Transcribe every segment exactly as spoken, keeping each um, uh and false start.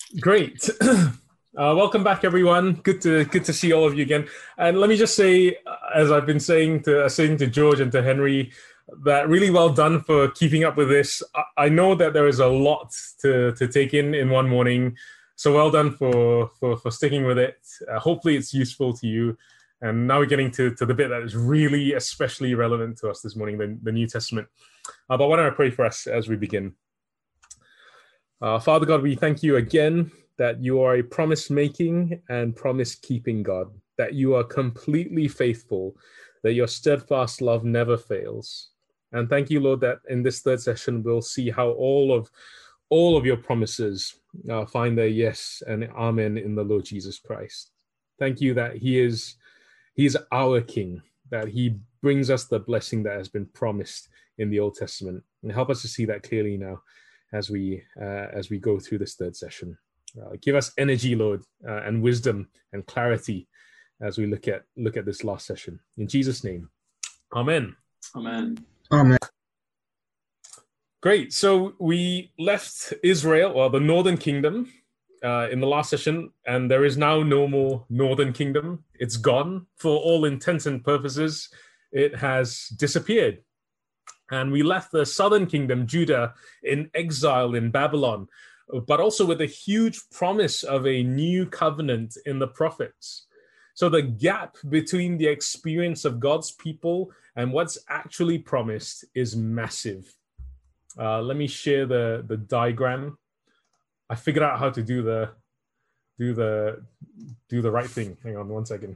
Great. Uh, welcome back, everyone. Good to good to see all of you again. And let me just say, uh, as I've been saying to uh, saying to George and to Henry, that really well done for keeping up with this. I, I know that there is a lot to to take in in one morning, so well done for for for sticking with it. Uh, hopefully, it's useful to you. And now we're getting to, to the bit that is really especially relevant to us this morning, the, the New Testament. Uh, but why don't I pray for us as we begin? Uh, Father God, we thank you again that you are a promise-making and promise-keeping God, that you are completely faithful, that your steadfast love never fails. And thank you, Lord, that in this third session, we'll see how all of all of your promises uh, find their yes and amen in the Lord Jesus Christ. Thank you that he is, he is our King, that he brings us the blessing that has been promised in the Old Testament. And help us to see that clearly now as we uh, as we go through this third session. Uh, give us energy, Lord, uh, and wisdom and clarity as we look at look at this last session. In Jesus' name, amen. Amen. Amen. Great. So we left Israel, or the Northern Kingdom, uh, in the last session, and there is now no more Northern Kingdom. It's gone. For all intents and purposes, it has disappeared. And we left the southern kingdom, Judah, in exile in Babylon, but also with a huge promise of a new covenant in the prophets. So the gap between the experience of God's people and what's actually promised is massive. Uh, let me share the, the diagram. I figured out how to do the do the do the right thing. Hang on one second.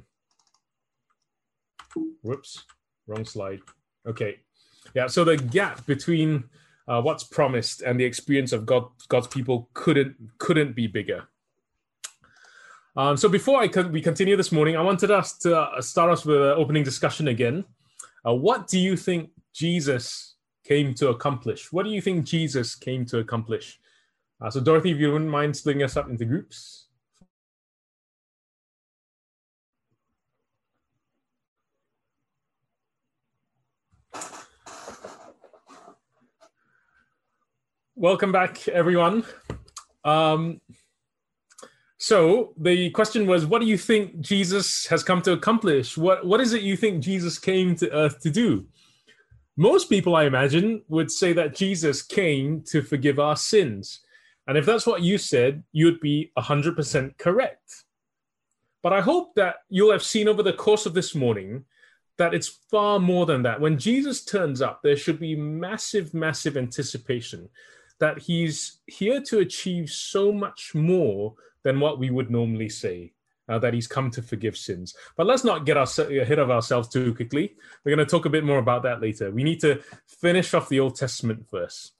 Whoops, wrong slide. Okay. Yeah, so the gap between uh, what's promised and the experience of God, God's people couldn't couldn't be bigger. Um, so before I con- we continue this morning, I wanted us to uh, start us with an opening discussion again. Uh, what do you think Jesus came to accomplish? What do you think Jesus came to accomplish? Uh, so Dorothy, if you wouldn't mind splitting us up into groups. Welcome back, everyone. Um, so the question was, what do you think Jesus has come to accomplish? What What is it you think Jesus came to earth to do? Most people, I imagine, would say that Jesus came to forgive our sins. And if that's what you said, you'd be one hundred percent correct. But I hope that you'll have seen over the course of this morning that it's far more than that. When Jesus turns up, there should be massive, massive anticipation that he's here to achieve so much more than what we would normally say, uh, that he's come to forgive sins. But let's not get our, ahead of ourselves too quickly. We're going to talk a bit more about that later. We need to finish off the Old Testament first.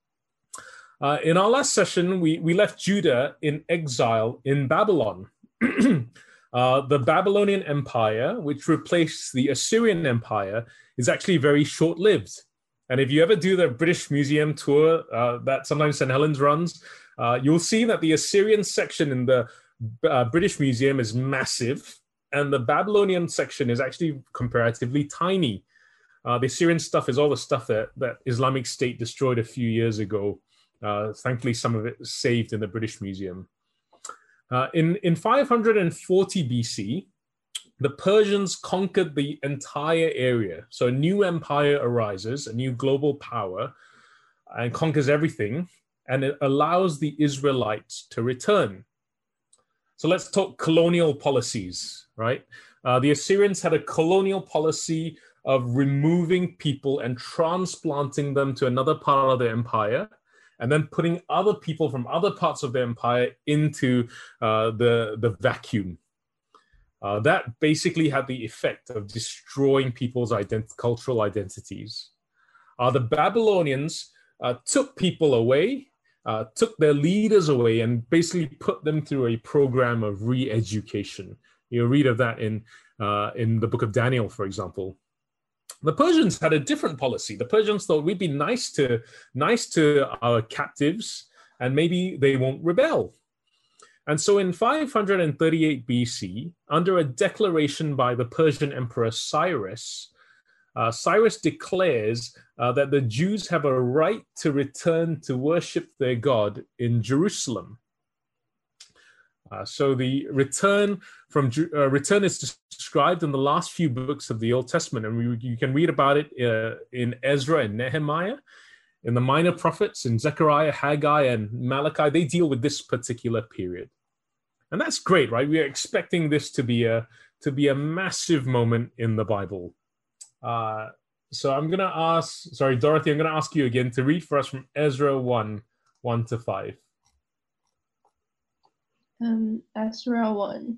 Uh, in our last session, we, we left Judah in exile in Babylon. uh, the Babylonian Empire, which replaced the Assyrian Empire, is actually very short-lived. And if you ever do the British Museum tour uh, that sometimes Saint Helens runs, uh, you'll see that the Assyrian section in the uh, British Museum is massive, and the Babylonian section is actually comparatively tiny. Uh, the Assyrian stuff is all the stuff that, that Islamic State destroyed a few years ago. Uh, thankfully, some of it is saved in the British Museum. Uh, in, in five hundred forty B C, the Persians conquered the entire area. So a new empire arises, a new global power, and conquers everything, and it allows the Israelites to return. So let's talk colonial policies, right? Uh, the Assyrians had a colonial policy of removing people and transplanting them to another part of the empire, and then putting other people from other parts of the empire into uh, the, the vacuum. Uh, that basically had the effect of destroying people's ident- cultural identities. Uh, the Babylonians uh, took people away, uh, took their leaders away, and basically put them through a program of re-education. You read of that in, uh, in the book of Daniel, for example. The Persians had a different policy. The Persians thought we'd be nice to, nice to our captives, and maybe they won't rebel. And so in five hundred thirty-eight B C, under a declaration by the Persian Emperor Cyrus, uh, Cyrus declares uh, that the Jews have a right to return to worship their God in Jerusalem. Uh, so the return from uh, return is described in the last few books of the Old Testament, and we, you can read about it uh, in Ezra and Nehemiah, in the minor prophets, in Zechariah, Haggai, and Malachi. They deal with this particular period, and that's great, right? We are expecting this to be a to be a massive moment in the Bible. Uh, so I'm going to ask, sorry, Dorothy, I'm going to ask you again to read for us from Ezra one, one to five. Um, Ezra one.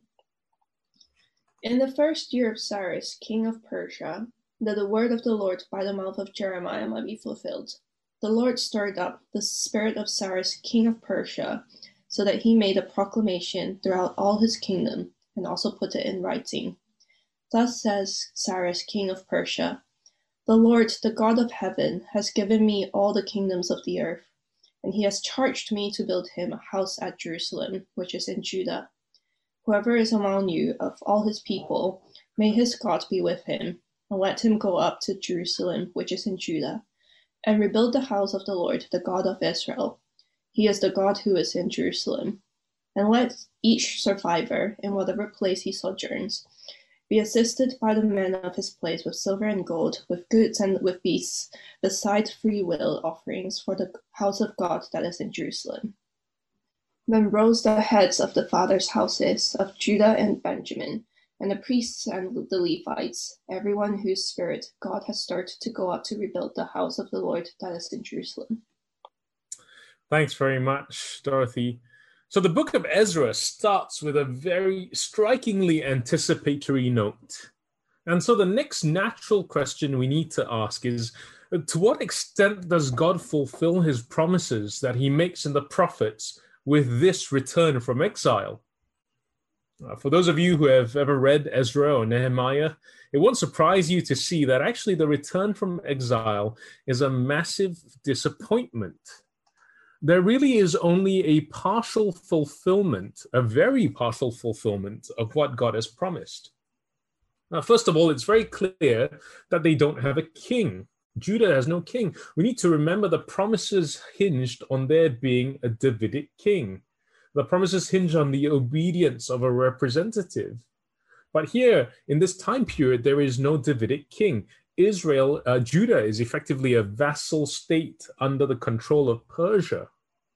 In the first year of Cyrus, king of Persia, that the word of the Lord by the mouth of Jeremiah might be fulfilled, the Lord stirred up the spirit of Cyrus, king of Persia, so that he made a proclamation throughout all his kingdom, and also put it in writing. Thus says Cyrus, king of Persia, the Lord, the God of heaven, has given me all the kingdoms of the earth, and he has charged me to build him a house at Jerusalem, which is in Judah. Whoever is among you of all his people, may his God be with him, and let him go up to Jerusalem, which is in Judah, and rebuild the house of the Lord, the God of Israel. He is the God who is in Jerusalem. And let each survivor, in whatever place he sojourns, be assisted by the men of his place with silver and gold, with goods and with beasts, beside free will offerings for the house of God that is in Jerusalem. Then rose the heads of the fathers' houses of Judah and Benjamin, and the priests and the Levites, everyone whose spirit God has stirred to go up to rebuild the house of the Lord that is in Jerusalem. Thanks very much, Dorothy. So the book of Ezra starts with a very strikingly anticipatory note. And so the next natural question we need to ask is, to what extent does God fulfill his promises that he makes in the prophets with this return from exile? Uh, for those of you who have ever read Ezra or Nehemiah, it won't surprise you to see that actually the return from exile is a massive disappointment. There really is only a partial fulfillment, a very partial fulfillment of what God has promised. Now, first of all, it's very clear that they don't have a king. Judah has no king. We need to remember the promises hinged on there being a Davidic king. The promises hinge on the obedience of a representative. But here, in this time period, there is no Davidic king. Israel, uh, Judah is effectively a vassal state under the control of Persia.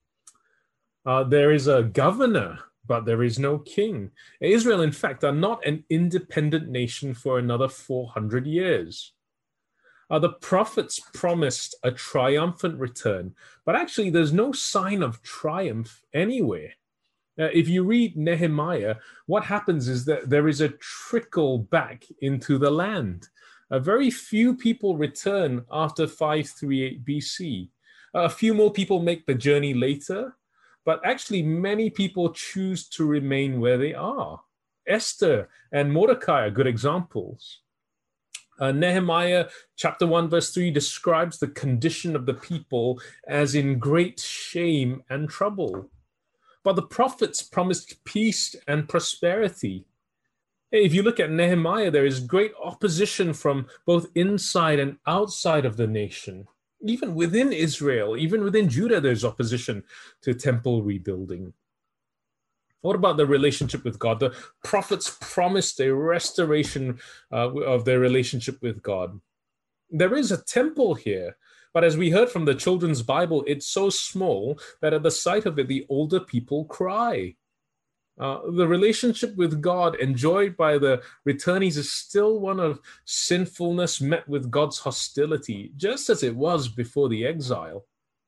Uh, there is a governor, but there is no king. Israel, in fact, are not an independent nation for another four hundred years. Uh, the prophets promised a triumphant return, but actually there's no sign of triumph anywhere. Uh, if you read Nehemiah, what happens is that there is a trickle back into the land. Uh, very few people return after five thirty-eight B C. Uh, a few more people make the journey later, but actually many people choose to remain where they are. Esther and Mordecai are good examples. Uh, Nehemiah chapter one verse three describes the condition of the people as in great shame and trouble. But the prophets promised peace and prosperity. If you look at Nehemiah, there is great opposition from both inside and outside of the nation. Even within Israel, even within Judah, there's opposition to temple rebuilding. What about the relationship with God? The prophets promised a restoration uh, of their relationship with God. There is a temple here, but as we heard from the children's Bible, it's so small that at the sight of it, the older people cry. Uh, the relationship with God enjoyed by the returnees is still one of sinfulness met with God's hostility, just as it was before the exile.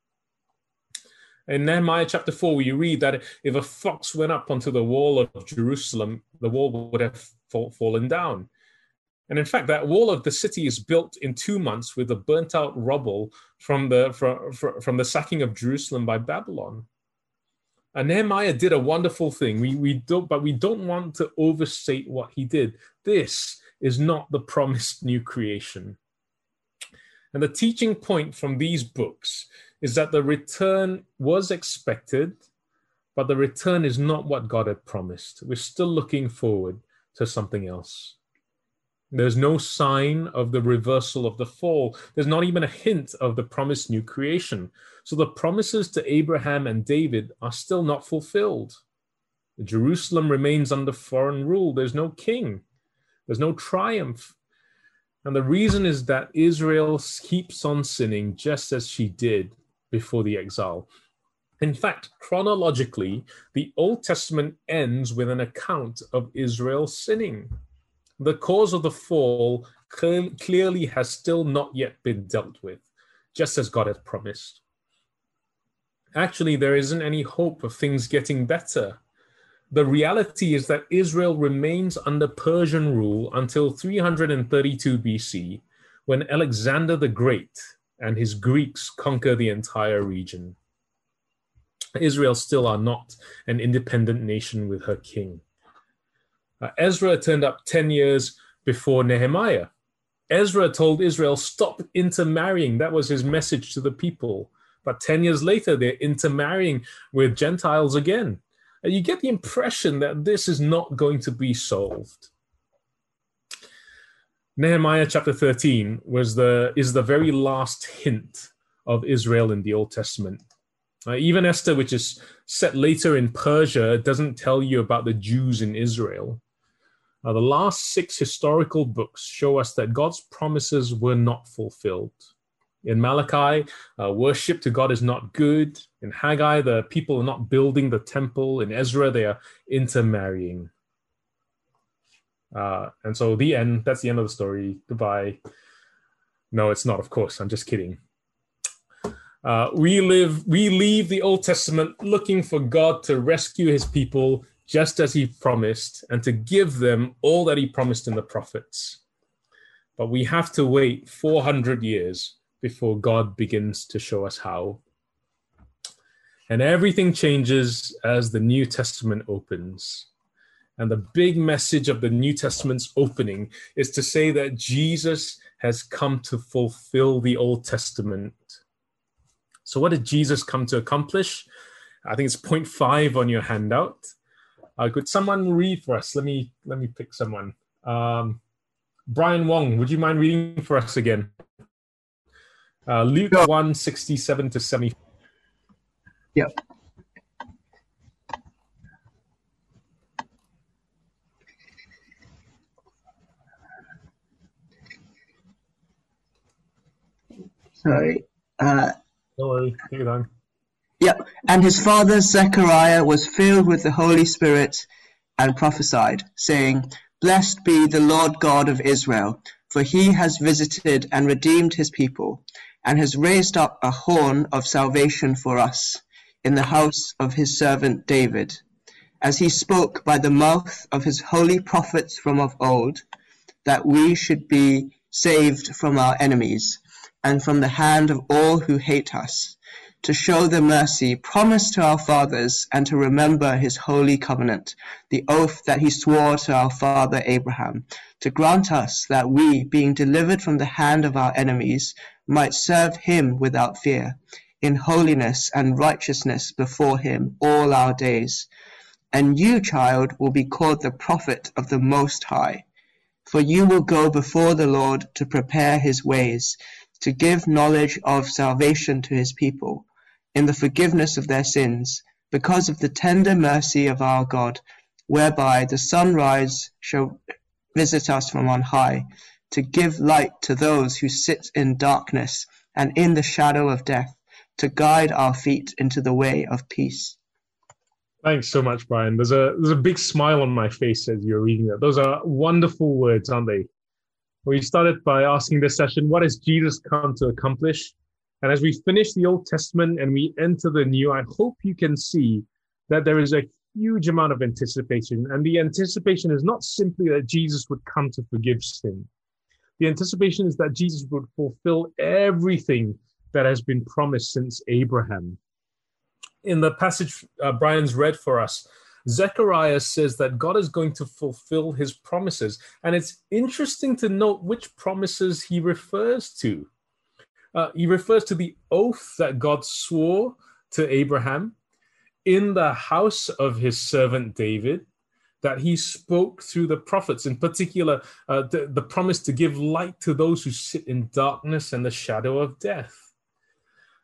In Nehemiah chapter four, we read that if a fox went up onto the wall of Jerusalem, the wall would have fall, fallen down. And in fact, that wall of the city is built in two months with the burnt out rubble from the, from, from the sacking of Jerusalem by Babylon. And Nehemiah did a wonderful thing, we, we don't, but we don't want to overstate what he did. This is not the promised new creation. And the teaching point from these books is that the return was expected, but the return is not what God had promised. We're still looking forward to something else. There's no sign of the reversal of the fall. There's not even a hint of the promised new creation. So the promises to Abraham and David are still not fulfilled. Jerusalem remains under foreign rule. There's no king. There's no triumph. And the reason is that Israel keeps on sinning just as she did before the exile. In fact, chronologically, the Old Testament ends with an account of Israel sinning. The cause of the fall clearly has still not yet been dealt with, just as God has promised. Actually, there isn't any hope of things getting better. The reality is that Israel remains under Persian rule until three hundred thirty-two B C, when Alexander the Great and his Greeks conquer the entire region. Israel still are not an independent nation with her king. Uh, Ezra turned up ten years before Nehemiah. Ezra told Israel, stop intermarrying. That was his message to the people. But ten years later, they're intermarrying with Gentiles again. And you get the impression that this is not going to be solved. Nehemiah chapter thirteen was the, is the very last hint of Israel in the Old Testament. Uh, even Esther, which is set later in Persia, doesn't tell you about the Jews in Israel. Uh, the last six historical books show us that God's promises were not fulfilled. In Malachi, uh, worship to God is not good. In Haggai, the people are not building the temple. In Ezra, they are intermarrying. Uh, and so the end, that's the end of the story. Goodbye. No, it's not, of course. I'm just kidding. Uh, we live, we leave the Old Testament looking for God to rescue his people just as he promised and to give them all that he promised in the prophets. But we have to wait four hundred years before God begins to show us how. And everything changes as the New Testament opens. And the big message of the New Testament's opening is to say that Jesus has come to fulfill the Old Testament. So what did Jesus come to accomplish? I think it's point five on your handout. Uh, could someone read for us? Let me let me pick someone. Um, Brian Wong, would you mind reading for us again? Uh, Luke Sure. one, sixty-seven to seventy. Yep. Sorry. Uh, Don't worry, take your time. Yep. And his father Zechariah was filled with the Holy Spirit and prophesied, saying, Blessed be the Lord God of Israel, for he has visited and redeemed his people, and has raised up a horn of salvation for us in the house of his servant David, as he spoke by the mouth of his holy prophets from of old, that we should be saved from our enemies, and from the hand of all who hate us, to show the mercy promised to our fathers, and to remember his holy covenant, the oath that he swore to our father Abraham, to grant us that we, being delivered from the hand of our enemies, might serve him without fear, in holiness and righteousness before him all our days. And you, child, will be called the prophet of the Most High, for you will go before the Lord to prepare his ways, to give knowledge of salvation to his people, in the forgiveness of their sins, because of the tender mercy of our God, whereby the sunrise shall visit us from on high, to give light to those who sit in darkness and in the shadow of death, to guide our feet into the way of peace. Thanks so much, Brian. There's a there's a big smile on my face as you're reading that. Those are wonderful words, aren't they? We started by asking this session, what has Jesus come to accomplish? And as we finish the Old Testament and we enter the New, I hope you can see that there is a huge amount of anticipation. And the anticipation is not simply that Jesus would come to forgive sin. The anticipation is that Jesus would fulfill everything that has been promised since Abraham. In the passage uh, Brian's read for us, Zechariah says that God is going to fulfill his promises. And it's interesting to note which promises he refers to. Uh, he refers to the oath that God swore to Abraham in the house of his servant David, that he spoke through the prophets, in particular, uh, the, the promise to give light to those who sit in darkness and the shadow of death.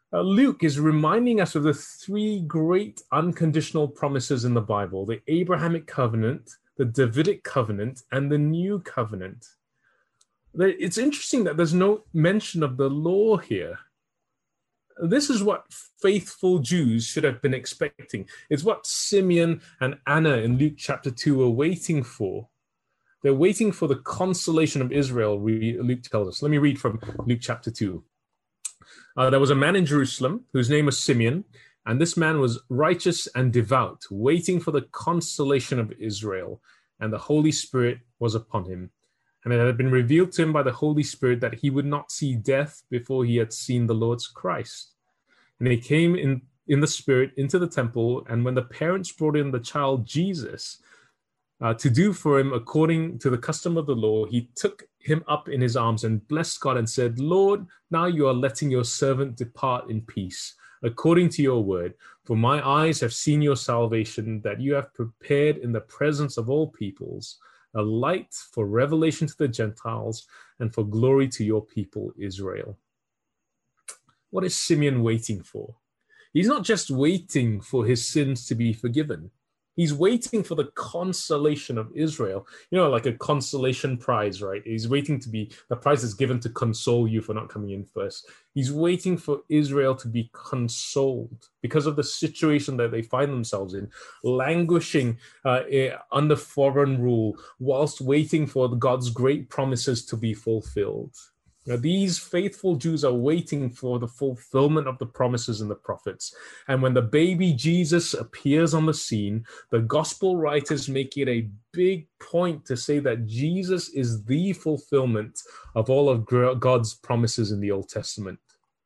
Uh, Luke is reminding us of the three great unconditional promises in the Bible: the Abrahamic covenant, the Davidic covenant, and the new covenant. It's interesting that there's no mention of the law here. This is what faithful Jews should have been expecting. It's what Simeon and Anna in Luke chapter two were waiting for. They're waiting for the consolation of Israel, Luke tells us. Let me read from Luke chapter two. Uh, there was a man in Jerusalem whose name was Simeon, and this man was righteous and devout, waiting for the consolation of Israel, and the Holy Spirit was upon him. And it had been revealed to him by the Holy Spirit that he would not see death before he had seen the Lord's Christ. And he came in, in the Spirit into the temple, and when the parents brought in the child Jesus uh, to do for him according to the custom of the law, he took him up in his arms and blessed God and said, "Lord, now you are letting your servant depart in peace, according to your word. For my eyes have seen your salvation, that you have prepared in the presence of all peoples, a light for revelation to the Gentiles and for glory to your people, Israel." What is Simeon waiting for? He's not just waiting for his sins to be forgiven. He's waiting for the consolation of Israel. You know, like a consolation prize, right? He's waiting to be, the prize is given to console you for not coming in first. He's waiting for Israel to be consoled because of the situation that they find themselves in, languishing uh, under foreign rule, whilst waiting for God's great promises to be fulfilled. Now, these faithful Jews are waiting for the fulfillment of the promises in the prophets. And when the baby Jesus appears on the scene, the gospel writers make it a big point to say that Jesus is the fulfillment of all of God's promises in the Old Testament.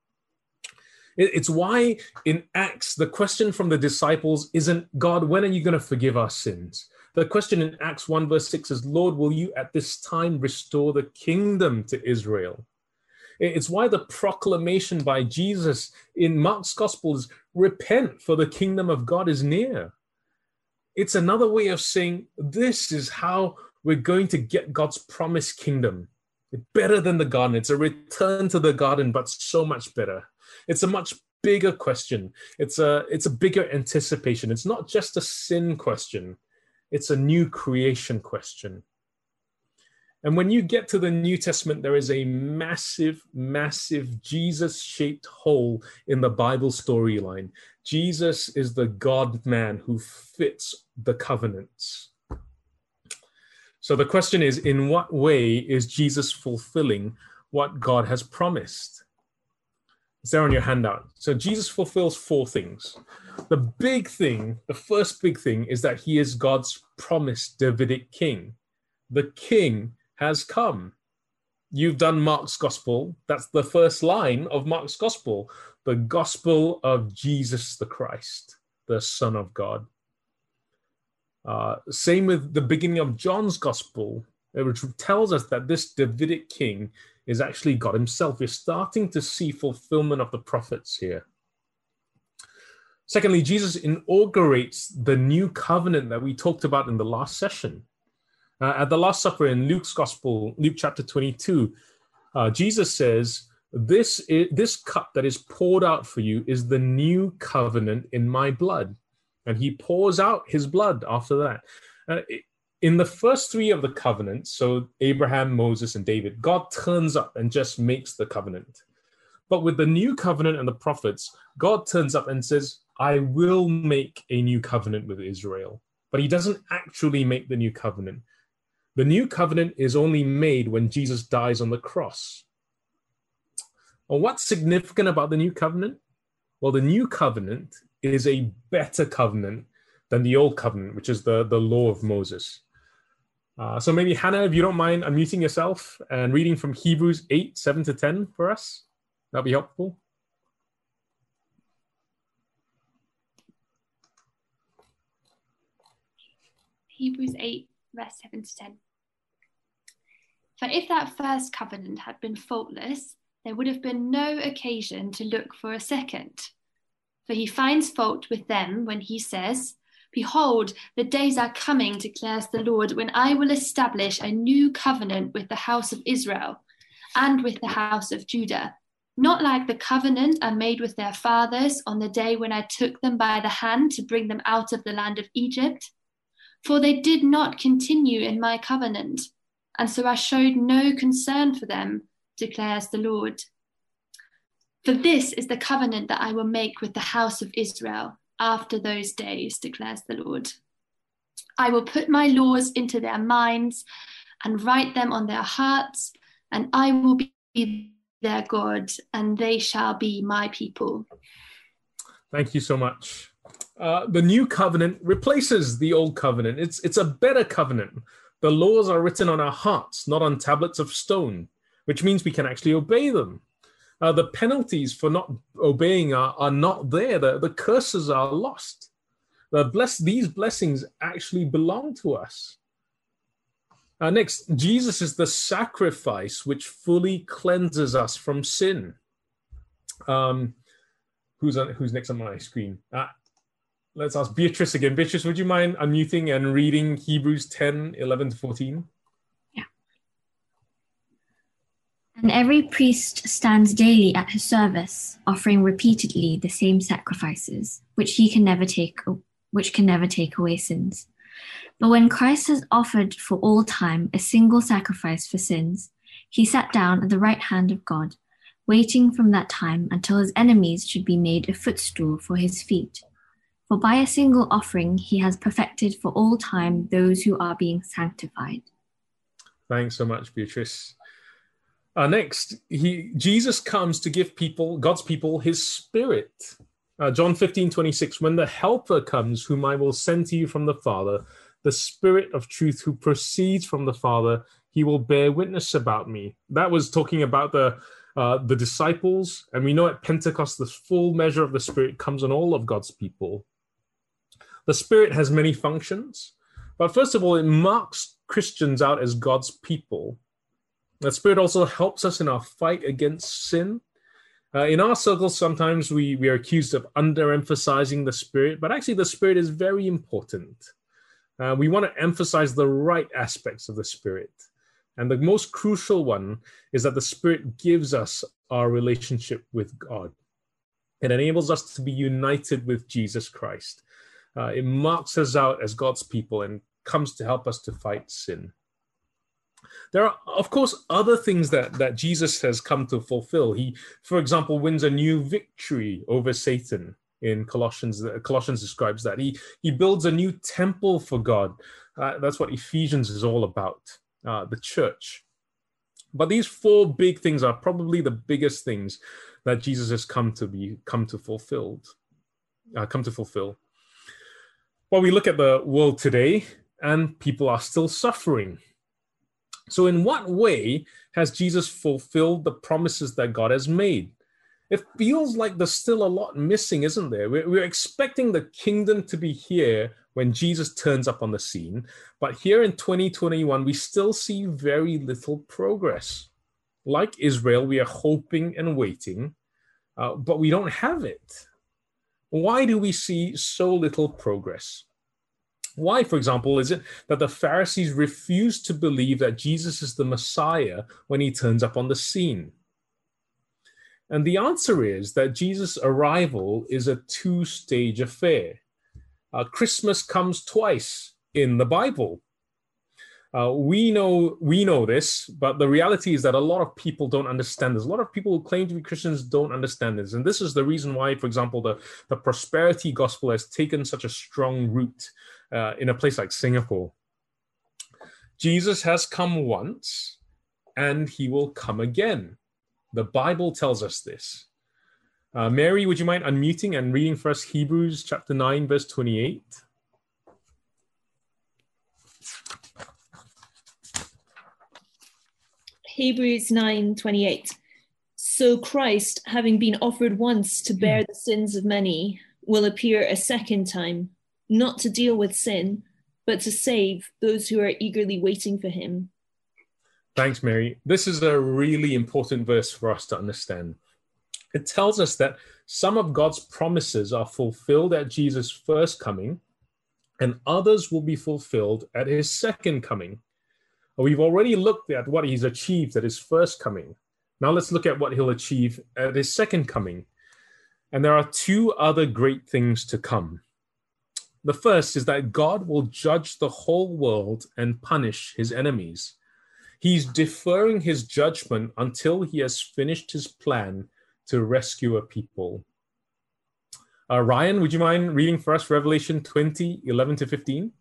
It's why in Acts, the question from the disciples isn't, "God, when are you going to forgive our sins?" The question in Acts one verse six is, "Lord, will you at this time restore the kingdom to Israel?" It's why the proclamation by Jesus in Mark's gospel is, "Repent, for the kingdom of God is near." It's another way of saying, this is how we're going to get God's promised kingdom. Better than the garden. It's a return to the garden, but so much better. It's a much bigger question. It's a, it's a bigger anticipation. It's not just a sin question. It's a new creation question. And when you get to the New Testament, there is a massive, massive Jesus-shaped hole in the Bible storyline. Jesus is the God-man who fits the covenants. So the question is, in what way is Jesus fulfilling what God has promised? It's there on your handout. So Jesus fulfills four things. The big thing, the first big thing, is that he is God's promised Davidic king. The king has come. You've done Mark's gospel. That's the first line of Mark's gospel. The gospel of Jesus the Christ, the Son of God. Uh, same with the beginning of John's gospel, which tells us that this Davidic king is actually God himself. We're starting to see fulfillment of the prophets here. Secondly, Jesus inaugurates the new covenant that we talked about in the last session. Uh, at the Last Supper in Luke's Gospel, Luke chapter twenty-two, uh, Jesus says, this, is, this cup that is poured out for you is the new covenant in my blood. And he pours out his blood after that. Uh, in the first three of the covenants, so Abraham, Moses, and David, God turns up and just makes the covenant. But with the new covenant and the prophets, God turns up and says, I will make a new covenant with Israel. But he doesn't actually make the new covenant. The new covenant is only made when Jesus dies on the cross. Well, what's significant about the new covenant? Well, the new covenant is a better covenant than the old covenant, which is the, the law of Moses. Uh, so maybe, Hannah, if you don't mind unmuting yourself and reading from Hebrews eight, seven to ten for us, that'd be helpful. Hebrews eight, verse seven to ten. For if that first covenant had been faultless, there would have been no occasion to look for a second. For he finds fault with them when he says, Behold, the days are coming, declares the Lord, when I will establish a new covenant with the house of Israel and with the house of Judah. not like the covenant I made with their fathers on the day when I took them by the hand to bring them out of the land of Egypt. For they did not continue in my covenant, and so I showed no concern for them, declares the Lord. For this is the covenant that I will make with the house of Israel after those days, declares the Lord. I will put my laws into their minds and write them on their hearts, and I will be their God, and they shall be my people. Thank you so much. Uh, the new covenant replaces the old covenant. It's, it's a better covenant. The laws are written on our hearts, not on tablets of stone, which means we can actually obey them. Uh, the penalties for not obeying are, are not there. The, the curses are lost. The bless, these blessings actually belong to us. Uh, next, Jesus is the sacrifice which fully cleanses us from sin. Um, who's on, who's next on my screen? Uh, let's ask Beatrice again. Beatrice, would you mind unmuting and reading Hebrews ten, eleven to fourteen? Yeah. And every priest stands daily at his service, offering repeatedly the same sacrifices, which he can never take, which can never take away sins. But when Christ has offered for all time a single sacrifice for sins, he sat down at the right hand of God, waiting from that time until his enemies should be made a footstool for his feet. For by a single offering he has perfected for all time those who are being sanctified. Thanks so much, Beatrice. Uh, next, he, Jesus comes to give people, God's people, his Spirit. Uh, John fifteen, twenty-six, when the Helper comes, whom I will send to you from the Father, the Spirit of truth who proceeds from the Father, he will bear witness about me. That was talking about the uh, the disciples, and we know at Pentecost, the full measure of the Spirit comes on all of God's people. The Spirit has many functions, but first of all, it marks Christians out as God's people. The Spirit also helps us in our fight against sin. Uh, in our circles, sometimes we, we are accused of underemphasizing the Spirit, but actually the Spirit is very important. Uh, we want to emphasize the right aspects of the Spirit. And the most crucial one is that the Spirit gives us our relationship with God. It enables us to be united with Jesus Christ. Uh, it marks us out as God's people and comes to help us to fight sin. There are, of course, other things that, that Jesus has come to fulfill. He, for example, wins a new victory over Satan in Colossians. Colossians describes that. He, he builds a new temple for God. Uh, that's what Ephesians is all about, uh, the church. But these four big things are probably the biggest things that Jesus has come to be, come to fulfilled, uh, come to fulfill. Well, we look at the world today, and people are still suffering. So in what way has Jesus fulfilled the promises that God has made? It feels like there's still a lot missing, isn't there? We're, we're expecting the kingdom to be here when Jesus turns up on the scene. But here in twenty twenty-one, we still see very little progress. Like Israel, we are hoping and waiting, uh, but we don't have it. Why do we see so little progress? Why, for example, is it that the Pharisees refuse to believe that Jesus is the Messiah when he turns up on the scene? And the answer is that Jesus' arrival is a two-stage affair. Uh, Christmas comes twice in the Bible. Uh, we know we know this, but the reality is that a lot of people don't understand this. A lot of people who claim to be Christians don't understand this. And this is the reason why, for example, the, the prosperity gospel has taken such a strong root uh, in a place like Singapore. Jesus has come once, and he will come again. The Bible tells us this. Uh, Mary, would you mind unmuting and reading for us Hebrews chapter nine, verse twenty-eight? Hebrews nine twenty-eight. So Christ, having been offered once to bear the sins of many, will appear a second time, not to deal with sin, but to save those who are eagerly waiting for him. Thanks, Mary. This is a really important verse for us to understand. It tells us that some of God's promises are fulfilled at Jesus' first coming, and others will be fulfilled at his second coming. We've already looked at what he's achieved at his first coming. Now let's look at what he'll achieve at his second coming. And there are two other great things to come. The first is that God will judge the whole world and punish his enemies. He's deferring his judgment until he has finished his plan to rescue a people. Uh, Ryan, would you mind reading for us Revelation twenty, eleven to fifteen?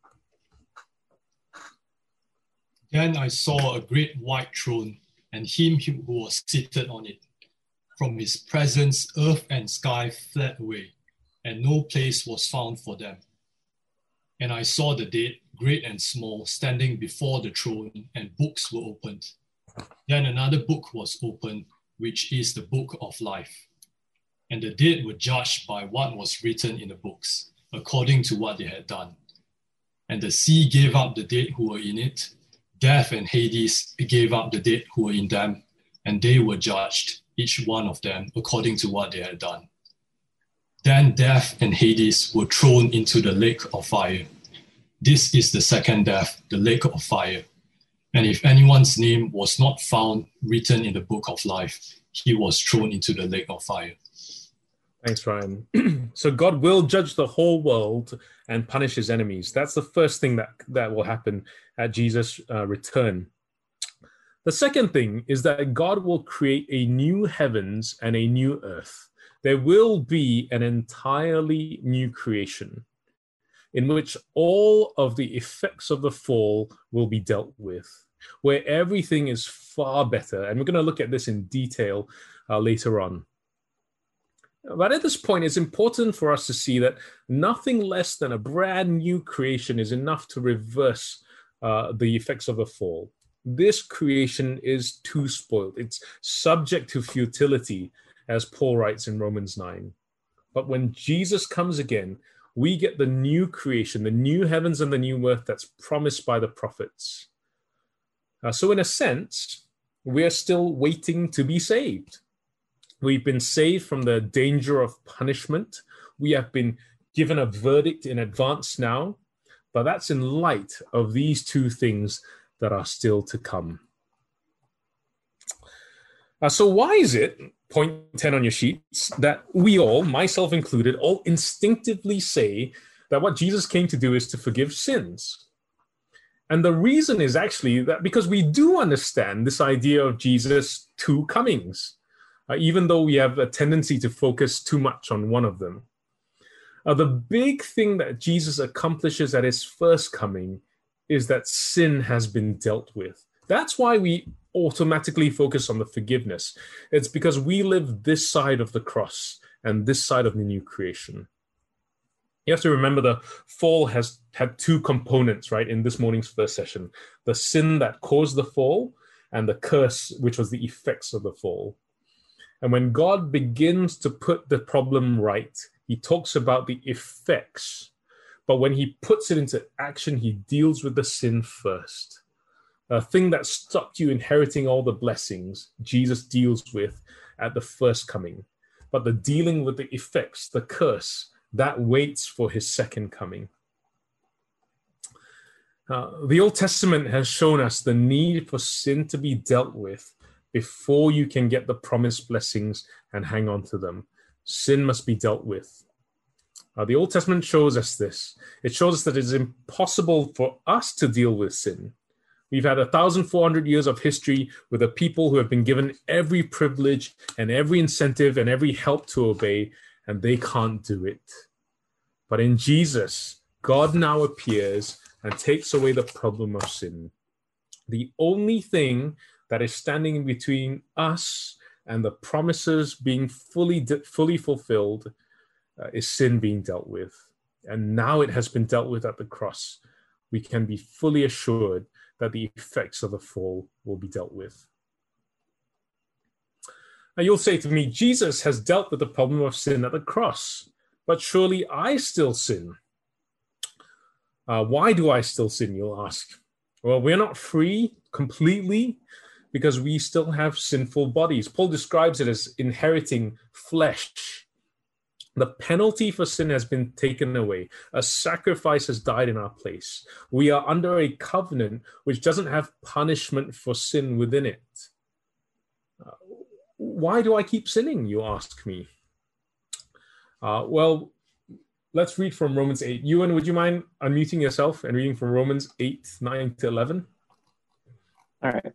Then I saw a great white throne, and him who was seated on it. From his presence, earth and sky fled away, and no place was found for them. And I saw the dead, great and small, standing before the throne, and books were opened. Then another book was opened, which is the book of life. And the dead were judged by what was written in the books, according to what they had done. And the sea gave up the dead who were in it. Death and Hades gave up the dead who were in them, and they were judged, each one of them, according to what they had done. Then death and Hades were thrown into the lake of fire. This is the second death, the lake of fire. And if anyone's name was not found written in the book of life, he was thrown into the lake of fire. Thanks, Ryan. So God will judge the whole world and punish his enemies. That's the first thing that, that will happen at Jesus' uh, return. The second thing is that God will create a new heavens and a new earth. There will be an entirely new creation in which all of the effects of the fall will be dealt with, where everything is far better. And we're going to look at this in detail uh, later on. But at this point, it's important for us to see that nothing less than a brand new creation is enough to reverse uh, the effects of the fall. This creation is too spoiled. It's subject to futility, as Paul writes in Romans nine. But when Jesus comes again, we get the new creation, the new heavens and the new earth that's promised by the prophets. Uh, so in a sense, we're still waiting to be saved. We've been saved from the danger of punishment. We have been given a verdict in advance now, but that's in light of these two things that are still to come. Uh, so why is it, point ten on your sheets, that we all, myself included, all instinctively say that what Jesus came to do is to forgive sins? And the reason is actually that because we do understand this idea of Jesus' two comings, uh, even though we have a tendency to focus too much on one of them. Uh, the big thing that Jesus accomplishes at his first coming is that sin has been dealt with. That's why we automatically focus on the forgiveness. It's because we live this side of the cross and this side of the new creation. You have to remember the fall has had two components, right, in this morning's first session. The sin that caused the fall and the curse, which was the effects of the fall. And when God begins to put the problem right, he talks about the effects. But when he puts it into action, he deals with the sin first. A thing that stopped you inheriting all the blessings, Jesus deals with at the first coming. But the dealing with the effects, the curse, that waits for his second coming. Uh, the Old Testament has shown us the need for sin to be dealt with before you can get the promised blessings and hang on to them. Sin must be dealt with. Uh, the Old Testament shows us this. It shows us that it is impossible for us to deal with sin. We've had one thousand four hundred years of history with a people who have been given every privilege and every incentive and every help to obey, and they can't do it. But in Jesus, God now appears and takes away the problem of sin. The only thing that is standing in between us and the promises being fully, fully fulfilled uh, is sin being dealt with. And now it has been dealt with at the cross. We can be fully assured that the effects of the fall will be dealt with. Now you'll say to me, Jesus has dealt with the problem of sin at the cross, but surely I still sin. Uh, why do I still sin, you'll ask? Well, we're not free completely because we still have sinful bodies. Paul describes it as inheriting flesh. The penalty for sin has been taken away. A sacrifice has died in our place. We are under a covenant which doesn't have punishment for sin within it. Uh, why do I keep sinning, you ask me? Uh, well, let's read from Romans eight. Ewan, would you mind unmuting yourself and reading from Romans eight, nine to eleven? All right.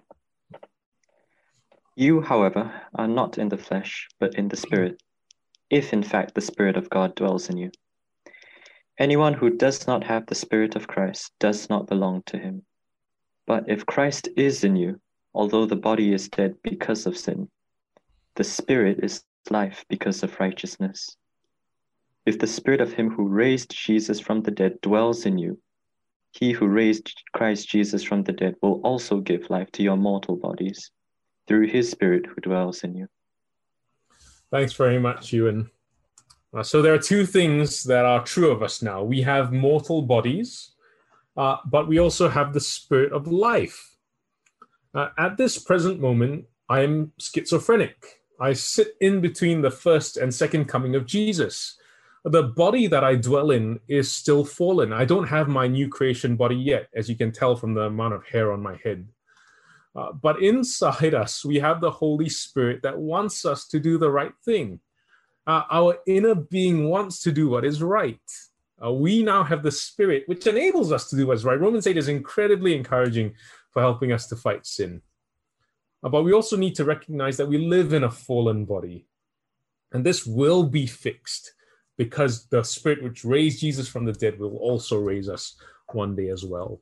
You, however, are not in the flesh, but in the Spirit, if in fact the Spirit of God dwells in you. Anyone who does not have the Spirit of Christ does not belong to him. But if Christ is in you, although the body is dead because of sin, the Spirit is life because of righteousness. If the Spirit of him who raised Jesus from the dead dwells in you, he who raised Christ Jesus from the dead will also give life to your mortal bodies through his Spirit who dwells in you. Thanks very much, Ewan. Uh, so there are two things that are true of us now. We have mortal bodies, uh, but we also have the Spirit of life. Uh, at this present moment, I am schizophrenic. I sit in between the first and second coming of Jesus. The body that I dwell in is still fallen. I don't have my new creation body yet, as you can tell from the amount of hair on my head. Uh, but inside us, we have the Holy Spirit that wants us to do the right thing. Uh, our inner being wants to do what is right. Uh, we now have the Spirit, which enables us to do what's right. Romans eight is incredibly encouraging for helping us to fight sin. Uh, but we also need to recognize that we live in a fallen body. And this will be fixed because the Spirit which raised Jesus from the dead will also raise us one day as well.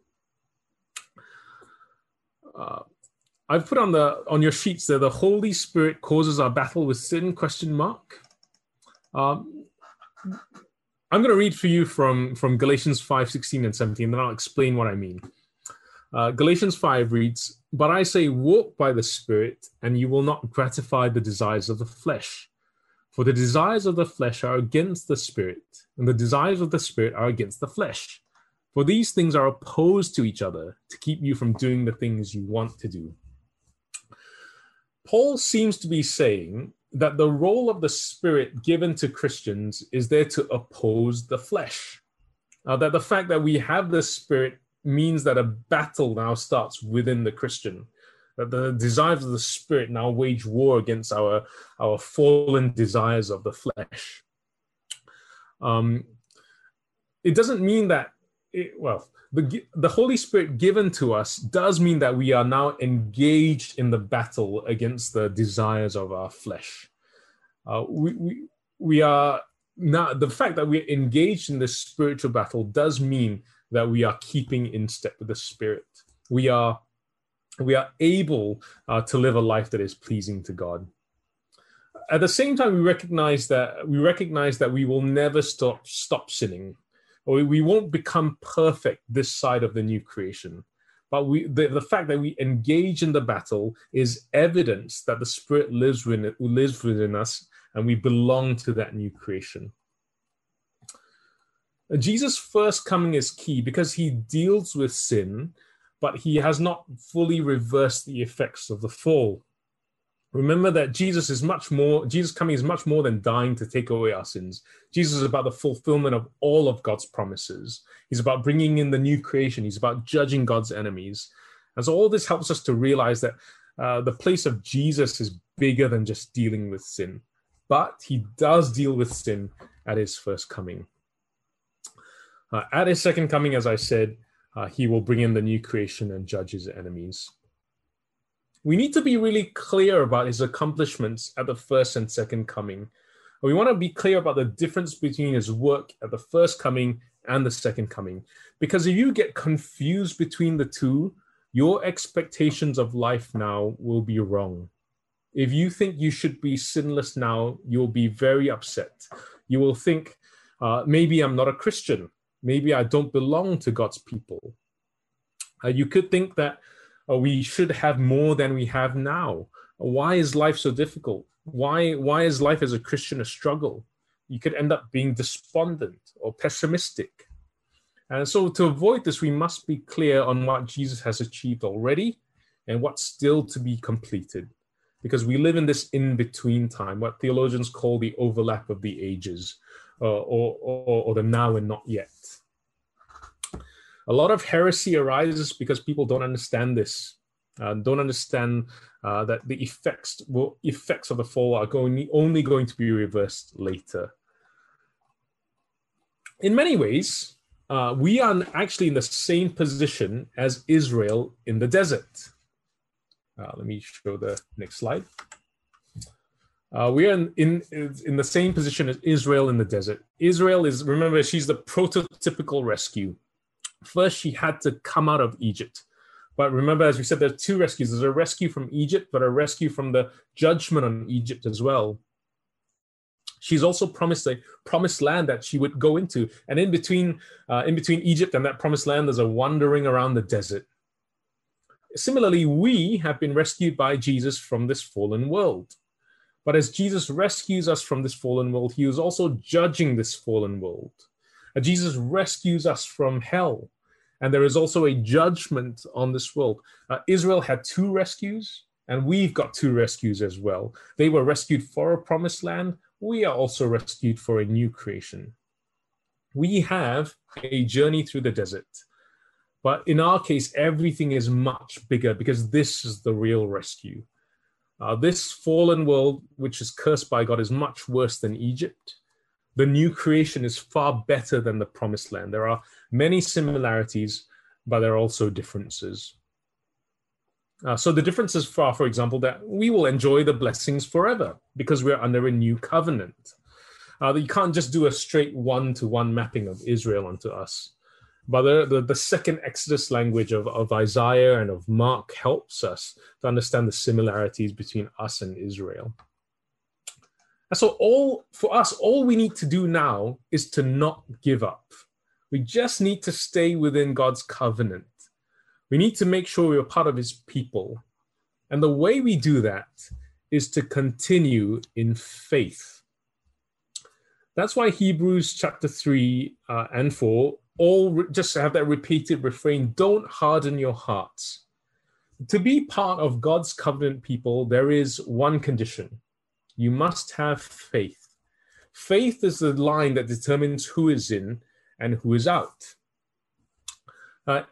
Uh, I've put on the on your sheets there, the Holy Spirit causes our battle with sin, question mark. Um, I'm going to read for you from, from Galatians five, sixteen and seventeen, then I'll explain what I mean. Uh, Galatians five reads, "But I say, walk by the Spirit, and you will not gratify the desires of the flesh. For the desires of the flesh are against the Spirit, and the desires of the Spirit are against the flesh. For these things are opposed to each other to keep you from doing the things you want to do." Paul seems to be saying that the role of the Spirit given to Christians is there to oppose the flesh. Uh, that the fact that we have the Spirit means that a battle now starts within the Christian. That the desires of the Spirit now wage war against our, our fallen desires of the flesh. Um, it doesn't mean that, it, well, the, the Holy Spirit given to us does mean that we are now engaged in the battle against the desires of our flesh. Uh, we, we, we are now, the fact that we're engaged in this spiritual battle does mean that we are keeping in step with the Spirit. We are, we are able uh, to live a life that is pleasing to God. At the same time, we recognize that we recognize that we will never stop stop sinning. Or we won't become perfect this side of the new creation. But we, the, the fact that we engage in the battle is evidence that the Spirit lives within, lives within us and we belong to that new creation. Jesus' first coming is key because he deals with sin, but he has not fully reversed the effects of the fall. Remember that Jesus is much more, Jesus coming is much more than dying to take away our sins. Jesus is about the fulfillment of all of God's promises. He's about bringing in the new creation. He's about judging God's enemies. And so all this helps us to realize that uh, the place of Jesus is bigger than just dealing with sin. But he does deal with sin at his first coming. Uh, at his second coming, as I said, uh, he will bring in the new creation and judge his enemies. We need to be really clear about his accomplishments at the first and second coming. We want to be clear about the difference between his work at the first coming and the second coming. Because if you get confused between the two, your expectations of life now will be wrong. If you think you should be sinless now, you'll be very upset. You will think, uh, maybe I'm not a Christian. Maybe I don't belong to God's people. Uh, you could think that uh, we should have more than we have now. Why is life so difficult? Why, why is life as a Christian a struggle? You could end up being despondent or pessimistic. And so to avoid this, we must be clear on what Jesus has achieved already and what's still to be completed. Because we live in this in-between time, what theologians call the overlap of the ages, uh, or, or, or the now and not yet. A lot of heresy arises because people don't understand this. uh, don't understand uh, that the effects, well, effects of the fall are going, only going to be reversed later. In many ways, uh, we are actually in the same position as Israel in the desert. Uh, let me show the next slide. Uh, we are in, in, in the same position as Israel in the desert. Israel is, remember, she's the prototypical rescue. First, she had to come out of Egypt. But remember, as we said, there are two rescues. There's a rescue from Egypt, but a rescue from the judgment on Egypt as well. She's also promised a promised land that she would go into. And in between, uh, in between Egypt and that promised land, there's a wandering around the desert. Similarly, we have been rescued by Jesus from this fallen world. But as Jesus rescues us from this fallen world, he is also judging this fallen world. Uh, Jesus rescues us from hell. And there is also a judgment on this world. Uh, Israel had two rescues, and we've got two rescues as well. They were rescued for a promised land. We are also rescued for a new creation. We have a journey through the desert. But in our case, everything is much bigger because this is the real rescue. Uh, this fallen world, which is cursed by God, is much worse than Egypt. The new creation is far better than the promised land. There are many similarities, but there are also differences. Uh, so the difference is far, for example, that we will enjoy the blessings forever because we're under a new covenant. Uh, you can't just do a straight one-to-one mapping of Israel onto us. But the, the, the second Exodus language of, of Isaiah and of Mark helps us to understand the similarities between us and Israel. And so all for us, all we need to do now is to not give up. We just need to stay within God's covenant. We need to make sure we're part of his people. And the way we do that is to continue in faith. That's why Hebrews chapter three uh, and four all re- just have that repeated refrain, don't harden your hearts. To be part of God's covenant people, there is one condition. You must have faith. Faith is the line that determines who is in and who is out. Uh,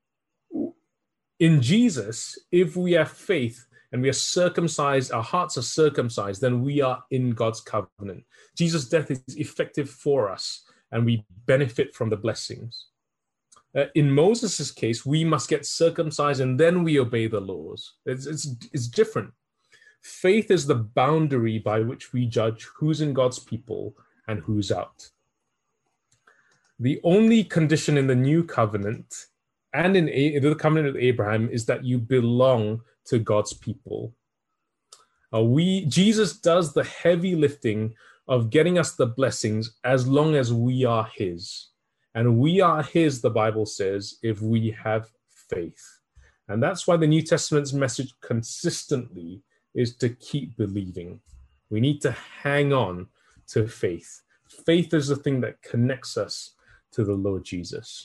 in Jesus, if we have faith and we are circumcised, our hearts are circumcised, then we are in God's covenant. Jesus' death is effective for us, and we benefit from the blessings. Uh, in Moses' case, we must get circumcised and then we obey the laws. It's, it's, it's different. Faith is the boundary by which we judge who's in God's people and who's out. The only condition in the new covenant and in A- the covenant of Abraham is that you belong to God's people. Uh, we Jesus does the heavy lifting of getting us the blessings as long as we are his. And we are his, the Bible says, if we have faith. And that's why the New Testament's message consistently is to keep believing. We need to hang on to faith. Faith is the thing that connects us to the Lord Jesus.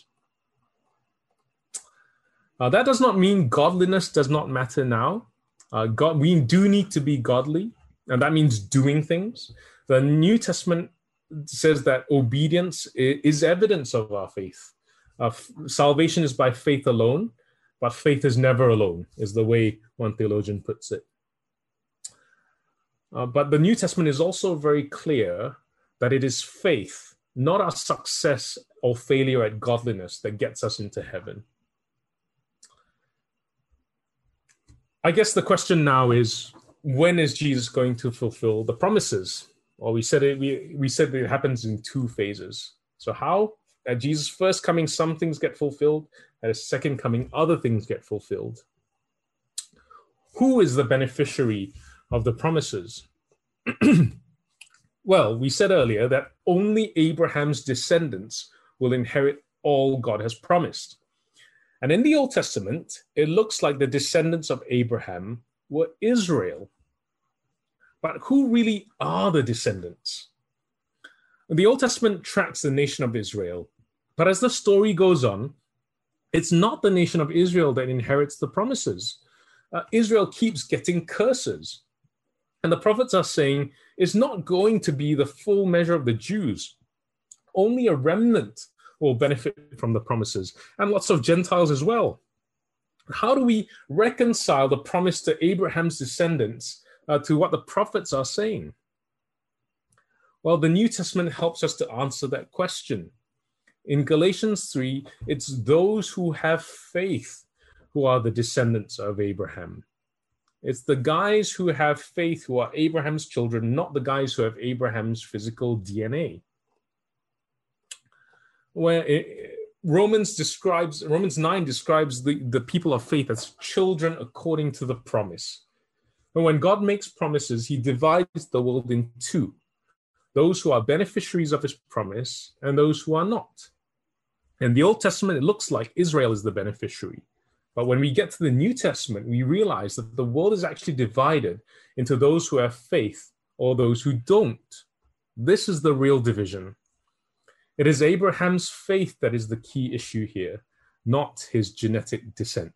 Uh, that does not mean godliness does not matter now. Uh, God, we do need to be godly, and that means doing things. The New Testament says that obedience is evidence of our faith. Uh, salvation is by faith alone, but faith is never alone, is the way one theologian puts it. Uh, but the New Testament is also very clear that it is faith, not our success or failure at godliness, that gets us into heaven. I guess the question now is, when is Jesus going to fulfill the promises? Well, we said it, we, we said that it happens in two phases. So how? At Jesus' first coming, some things get fulfilled. At his second coming, other things get fulfilled. Who is the beneficiary of the promises? Well, we said earlier that only Abraham's descendants will inherit all God has promised. And in the Old Testament, it looks like the descendants of Abraham were Israel. But who really are the descendants? The Old Testament tracks the nation of Israel. But as the story goes on, it's not the nation of Israel that inherits the promises. Uh, Israel keeps getting curses. And the prophets are saying it's not going to be the full measure of the Jews. Only a remnant will benefit from the promises, and lots of Gentiles as well. How do we reconcile the promise to Abraham's descendants uh, to what the prophets are saying? Well, the New Testament helps us to answer that question. In Galatians three, it's those who have faith who are the descendants of Abraham. It's the guys who have faith who are Abraham's children, not the guys who have Abraham's physical D N A. Where it, Romans describes, Romans nine describes the, the people of faith as children according to the promise. And when God makes promises, he divides the world in two: those who are beneficiaries of his promise and those who are not. In the Old Testament, it looks like Israel is the beneficiary. But when we get to the New Testament, we realize that the world is actually divided into those who have faith or those who don't. This is the real division. It is Abraham's faith that is the key issue here, not his genetic descent.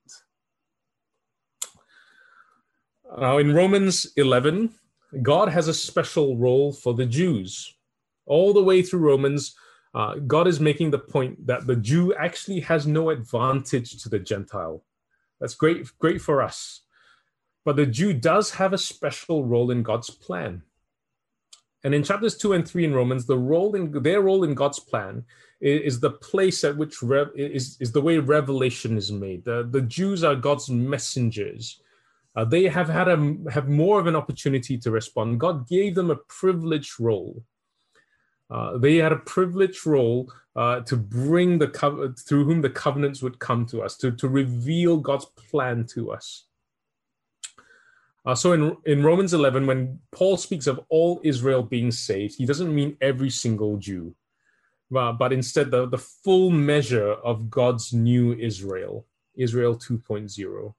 Now, in Romans eleven, God has a special role for the Jews. All the way through Romans, uh, God is making the point that the Jew actually has no advantage to the Gentile. That's great, great for us. But the Jew does have a special role in God's plan. And in chapters two and three in Romans, the role in their role in God's plan is, is the place at which rev, is, is the way revelation is made. The, the Jews are God's messengers. Uh, they have had a, have more of an opportunity to respond. God gave them a privileged role. Uh, they had a privileged role uh, to bring the co- through whom the covenants would come to us, to, to reveal God's plan to us. Uh, so in, in Romans eleven, when Paul speaks of all Israel being saved, he doesn't mean every single Jew, uh, but instead the, the full measure of God's new Israel, Israel two point oh.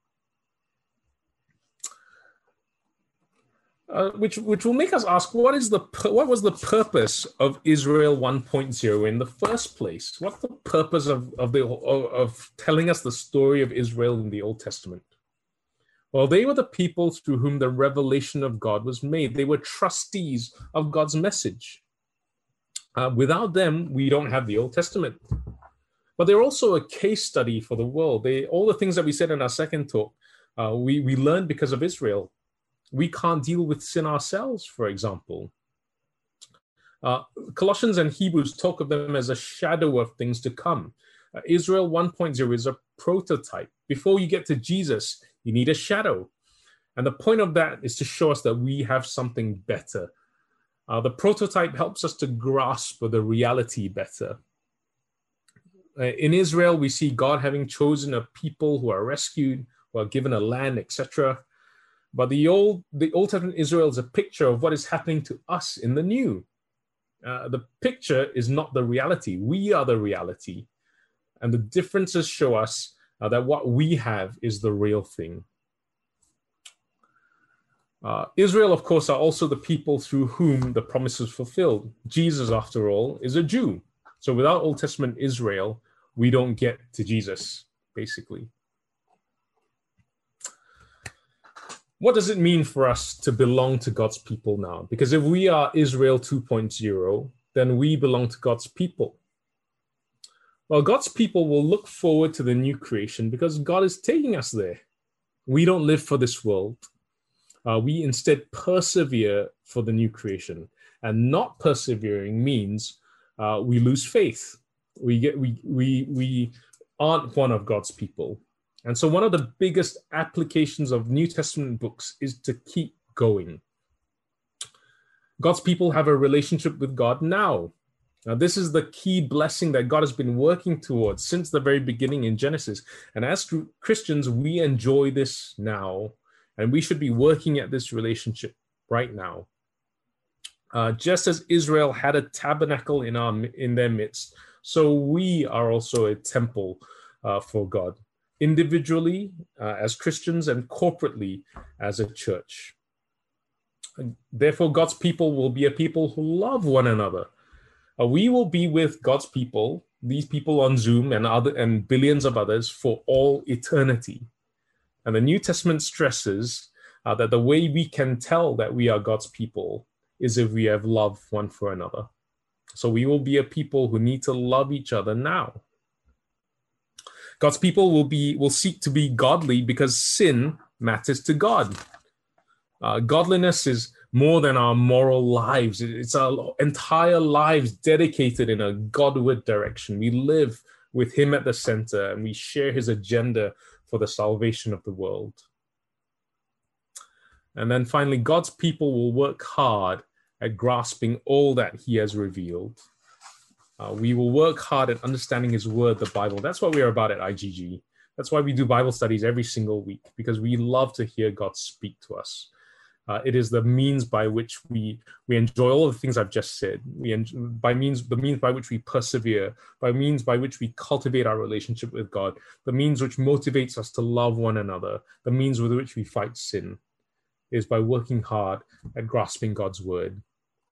Uh, which which will make us ask, what is the what was the purpose of Israel one point oh in the first place? What's the purpose of of the of, of telling us the story of Israel in the Old Testament? Well, they were the people through whom the revelation of God was made. They were trustees of God's message. Uh, without them, we don't have the Old Testament. But they're also a case study for the world. They all the things that we said in our second talk, uh, we we learned because of Israel. We can't deal with sin ourselves, for example. Uh, Colossians and Hebrews talk of them as a shadow of things to come. Uh, Israel one point oh is a prototype. Before you get to Jesus, you need a shadow. And the point of that is to show us that we have something better. Uh, the prototype helps us to grasp the reality better. Uh, in Israel, we see God having chosen a people who are rescued, who are given a land, et cetera. But the old, the Old Testament Israel is a picture of what is happening to us in the new. Uh, the picture is not the reality. We are the reality. And the differences show us uh, that what we have is the real thing. Uh, Israel, of course, are also the people through whom the promise is fulfilled. Jesus, after all, is a Jew. So without Old Testament Israel, we don't get to Jesus, basically. What does it mean for us to belong to God's people now? Because if we are Israel two point oh, then we belong to God's people. Well, God's people will look forward to the new creation because God is taking us there. We don't live for this world. Uh, we instead persevere for the new creation. And not persevering means uh, we lose faith. We get we we we aren't one of God's people. And so one of the biggest applications of New Testament books is to keep going. God's people have a relationship with God now. Now, this is the key blessing that God has been working towards since the very beginning in Genesis. And as Christians, we enjoy this now. And we should be working at this relationship right now. Uh, just as Israel had a tabernacle in, our, in their midst, so we are also a temple uh, for God. Individually uh, as Christians and corporately as a church. Therefore, God's people will be a people who love one another. Uh, we will be with God's people, these people on Zoom and other and billions of others for all eternity. And the New Testament stresses uh, that the way we can tell that we are God's people is if we have love one for another. So we will be a people who need to love each other now. God's people will be will seek to be godly because sin matters to God. Uh, godliness is more than our moral lives. It's our entire lives dedicated in a Godward direction. We live with him at the center, and we share his agenda for the salvation of the world. And then finally, God's people will work hard at grasping all that he has revealed. Uh, we will work hard at understanding his word, the Bible. That's what we're about at I G G. That's why we do Bible studies every single week, because we love to hear God speak to us. Uh, it is the means by which we we enjoy all the things I've just said. We enjoy, by means the means by which we persevere, by means by which we cultivate our relationship with God, the means which motivates us to love one another, the means with which we fight sin, is by working hard at grasping God's word.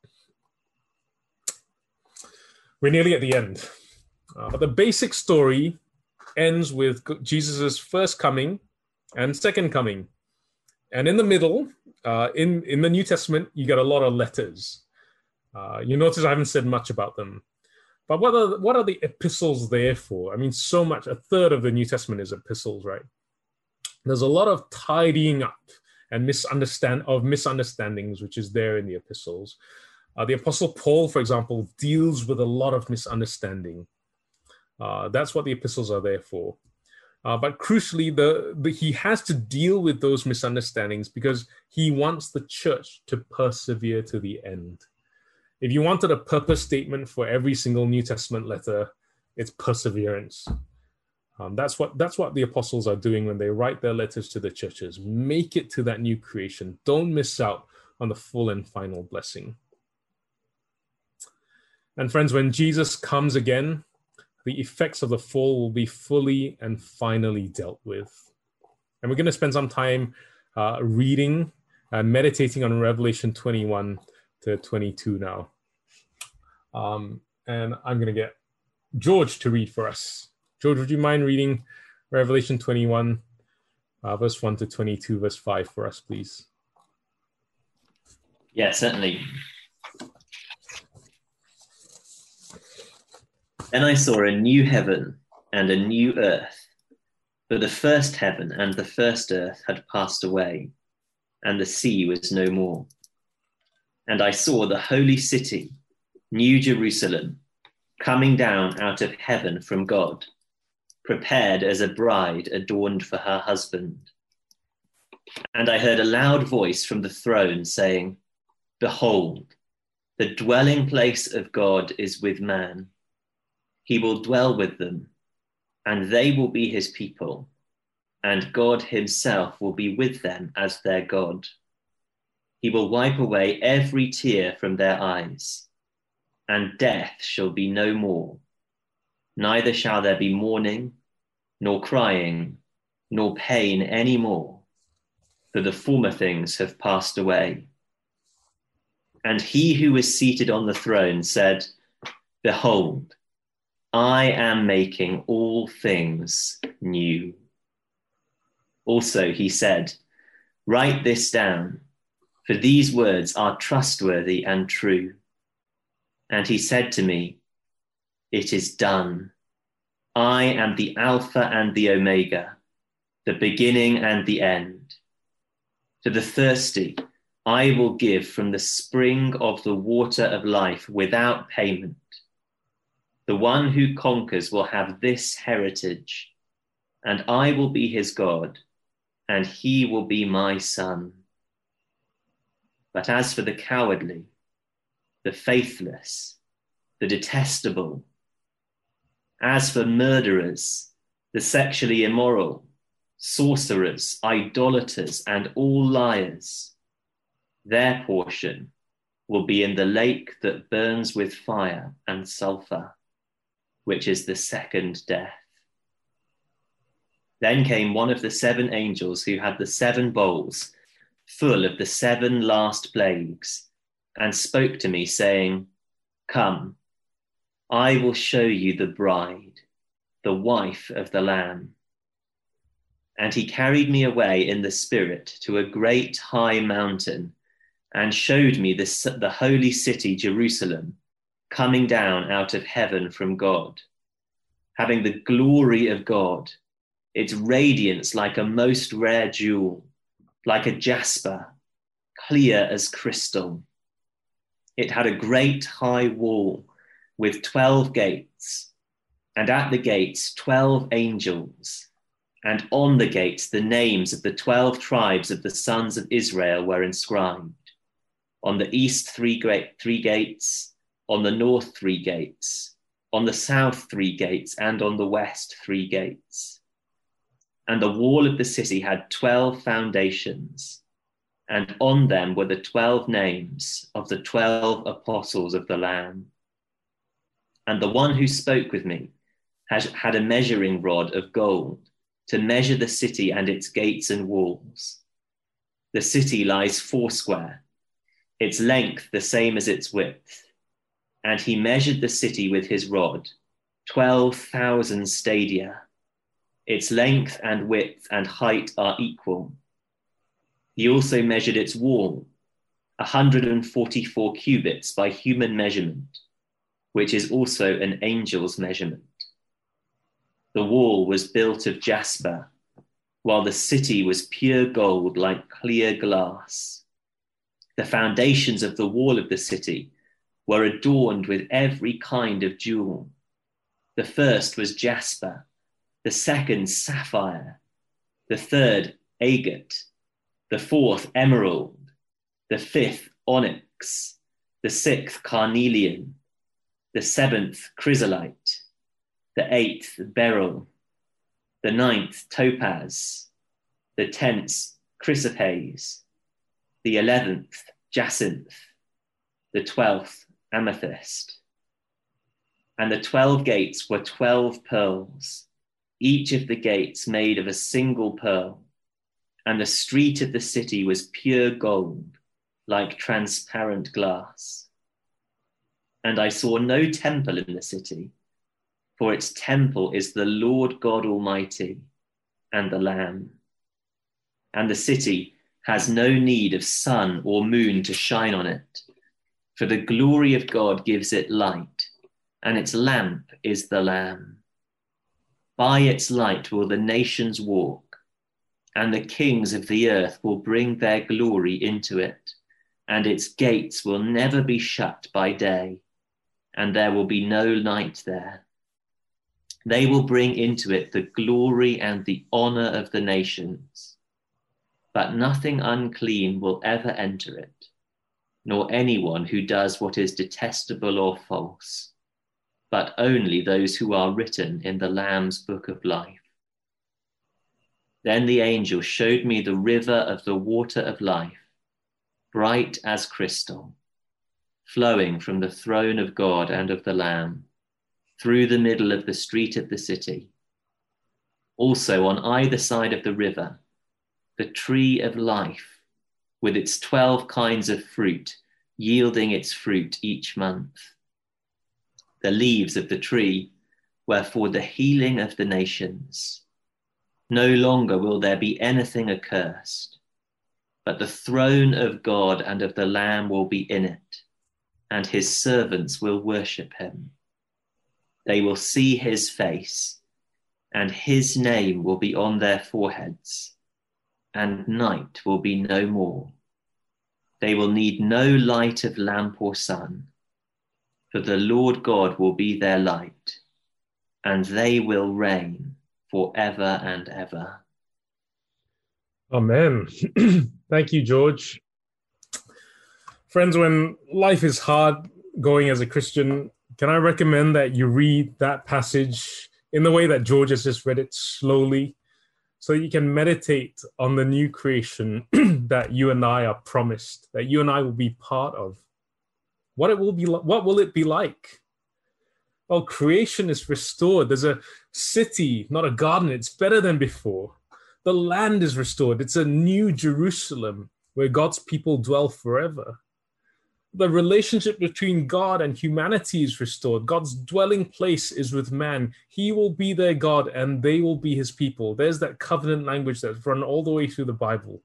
We're nearly at the end. Uh, but the basic story ends with Jesus's first coming and second coming. And in the middle, uh, in, in the New Testament, you get a lot of letters. Uh, you notice I haven't said much about them. But what are, what are the epistles there for? I mean, so much, a third of the New Testament is epistles, right? There's a lot of tidying up and misunderstand of misunderstandings, which is there in the epistles. Uh, the Apostle Paul, for example, deals with a lot of misunderstanding. Uh, that's what the epistles are there for. Uh, but crucially, the, the, he has to deal with those misunderstandings because he wants the church to persevere to the end. If you wanted a purpose statement for every single New Testament letter, it's perseverance. Um, that's what that's what the apostles are doing when they write their letters to the churches. Make it to that new creation. Don't miss out on the full and final blessing. And friends, when Jesus comes again, the effects of the fall will be fully and finally dealt with. And we're going to spend some time uh, reading and meditating on Revelation twenty-one to twenty-two now. Um, and I'm going to get George to read for us. George, would you mind reading Revelation twenty-one, uh, verse one to twenty-two, verse five for us, please? Yeah, certainly. Then I saw a new heaven and a new earth, for the first heaven and the first earth had passed away, and the sea was no more. And I saw the holy city, New Jerusalem, coming down out of heaven from God, prepared as a bride adorned for her husband. And I heard a loud voice from the throne saying, "Behold, the dwelling place of God is with man. He will dwell with them, and they will be his people, and God himself will be with them as their God. He will wipe away every tear from their eyes, and death shall be no more. Neither shall there be mourning, nor crying, nor pain any more, for the former things have passed away." And he who was seated on the throne said, "Behold, I am making all things new." Also he said, "Write this down, for these words are trustworthy and true." And he said to me, "It is done. I am the Alpha and the Omega, the beginning and the end. To the thirsty, I will give from the spring of the water of life without payment. The one who conquers will have this heritage, and I will be his God, and he will be my son. But as for the cowardly, the faithless, the detestable, as for murderers, the sexually immoral, sorcerers, idolaters, and all liars, their portion will be in the lake that burns with fire and sulfur, which is the second death." Then came one of the seven angels who had the seven bowls full of the seven last plagues, and spoke to me, saying, "Come, I will show you the bride, the wife of the Lamb." And he carried me away in the spirit to a great high mountain, and showed me the, the holy city, Jerusalem, coming down out of heaven from God, having the glory of God, its radiance like a most rare jewel, like a jasper, clear as crystal. It had a great high wall with twelve gates, and at the gates twelve angels, and on the gates the names of the twelve tribes of the sons of Israel were inscribed. On the east three great three gates, on the north three gates, on the south three gates, and on the west three gates. And the wall of the city had twelve foundations, and on them were the twelve names of the twelve apostles of the Lamb. And the one who spoke with me had, had a measuring rod of gold to measure the city and its gates and walls. The city lies foursquare, its length the same as its width. And he measured the city with his rod, twelve thousand stadia. Its length and width and height are equal. He also measured its wall, one hundred forty-four cubits by human measurement, which is also an angel's measurement. The wall was built of jasper, while the city was pure gold like clear glass. The foundations of the wall of the city were adorned with every kind of jewel. The first was jasper, the second sapphire, the third agate, the fourth emerald, the fifth onyx, the sixth carnelian, the seventh chrysolite, the eighth beryl, the ninth topaz, the tenth chrysoprase, the eleventh jacinth, the twelfth amethyst. And the twelve gates were twelve pearls, each of the gates made of a single pearl, and the street of the city was pure gold, like transparent glass. And I saw no temple in the city, for its temple is the Lord God Almighty and the Lamb. And the city has no need of sun or moon to shine on it, for the glory of God gives it light, and its lamp is the Lamb. By its light will the nations walk, and the kings of the earth will bring their glory into it, and its gates will never be shut by day, and there will be no night there. They will bring into it the glory and the honor of the nations, but nothing unclean will ever enter it, nor anyone who does what is detestable or false, but only those who are written in the Lamb's book of life. Then the angel showed me the river of the water of life, bright as crystal, flowing from the throne of God and of the Lamb, through the middle of the street of the city. Also on either side of the river, the tree of life, with its twelve kinds of fruit, yielding its fruit each month. The leaves of the tree were for the healing of the nations. No longer will there be anything accursed, but the throne of God and of the Lamb will be in it, and his servants will worship him. They will see his face, and his name will be on their foreheads, and night will be no more. They will need no light of lamp or sun, for the Lord God will be their light, and they will reign forever and ever. Amen. Thank you, George. Friends, when life is hard going as a Christian, can I recommend that you read that passage in the way that George has just read it, slowly, so you can meditate on the new creation that you and I are promised, that you and I will be part of. What it will be, what will it be like? Well, creation is restored. There's a city, not a garden. It's better than before. The land is restored. It's a new Jerusalem where God's people dwell forever. The relationship between God and humanity is restored. God's dwelling place is with man. He will be their God and they will be his people. There's that covenant language that's run all the way through the Bible.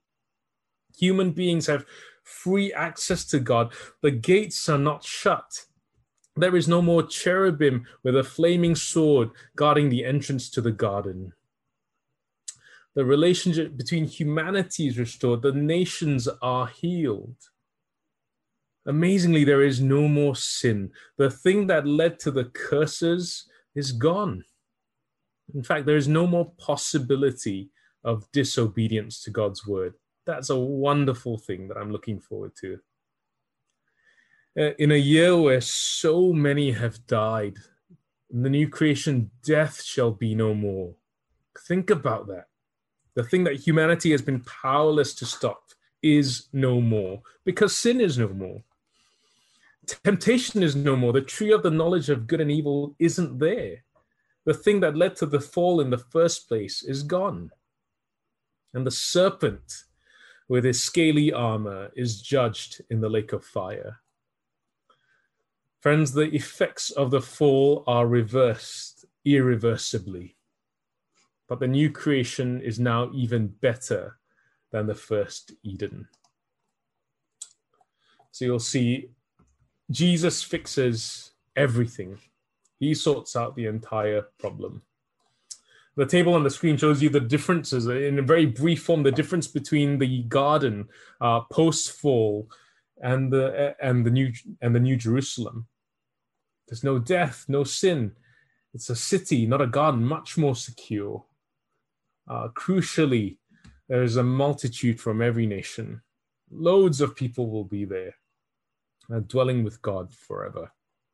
Human beings have free access to God. The gates are not shut. There is no more cherubim with a flaming sword guarding the entrance to the garden. The relationship between humanity is restored. The nations are healed. Amazingly, there is no more sin. The thing that led to the curses is gone. In fact, there is no more possibility of disobedience to God's word. That's a wonderful thing that I'm looking forward to. Uh, in a year where so many have died, in the new creation, death shall be no more. Think about that. The thing that humanity has been powerless to stop is no more, because sin is no more. Temptation is no more. The tree of the knowledge of good and evil isn't there. The thing that led to the fall in the first place is gone. And the serpent with his scaly armor is judged in the lake of fire. Friends, the effects of the fall are reversed irreversibly. But the new creation is now even better than the first Eden. So you'll see Jesus fixes everything. He sorts out the entire problem. The table on the screen shows you the differences, in a very brief form, the difference between the garden uh, post-fall and the and the new and the New Jerusalem. There's no death, no sin. It's a city, not a garden, much more secure. Uh, crucially, there is a multitude from every nation. Loads of people will be there, uh, dwelling with God forever.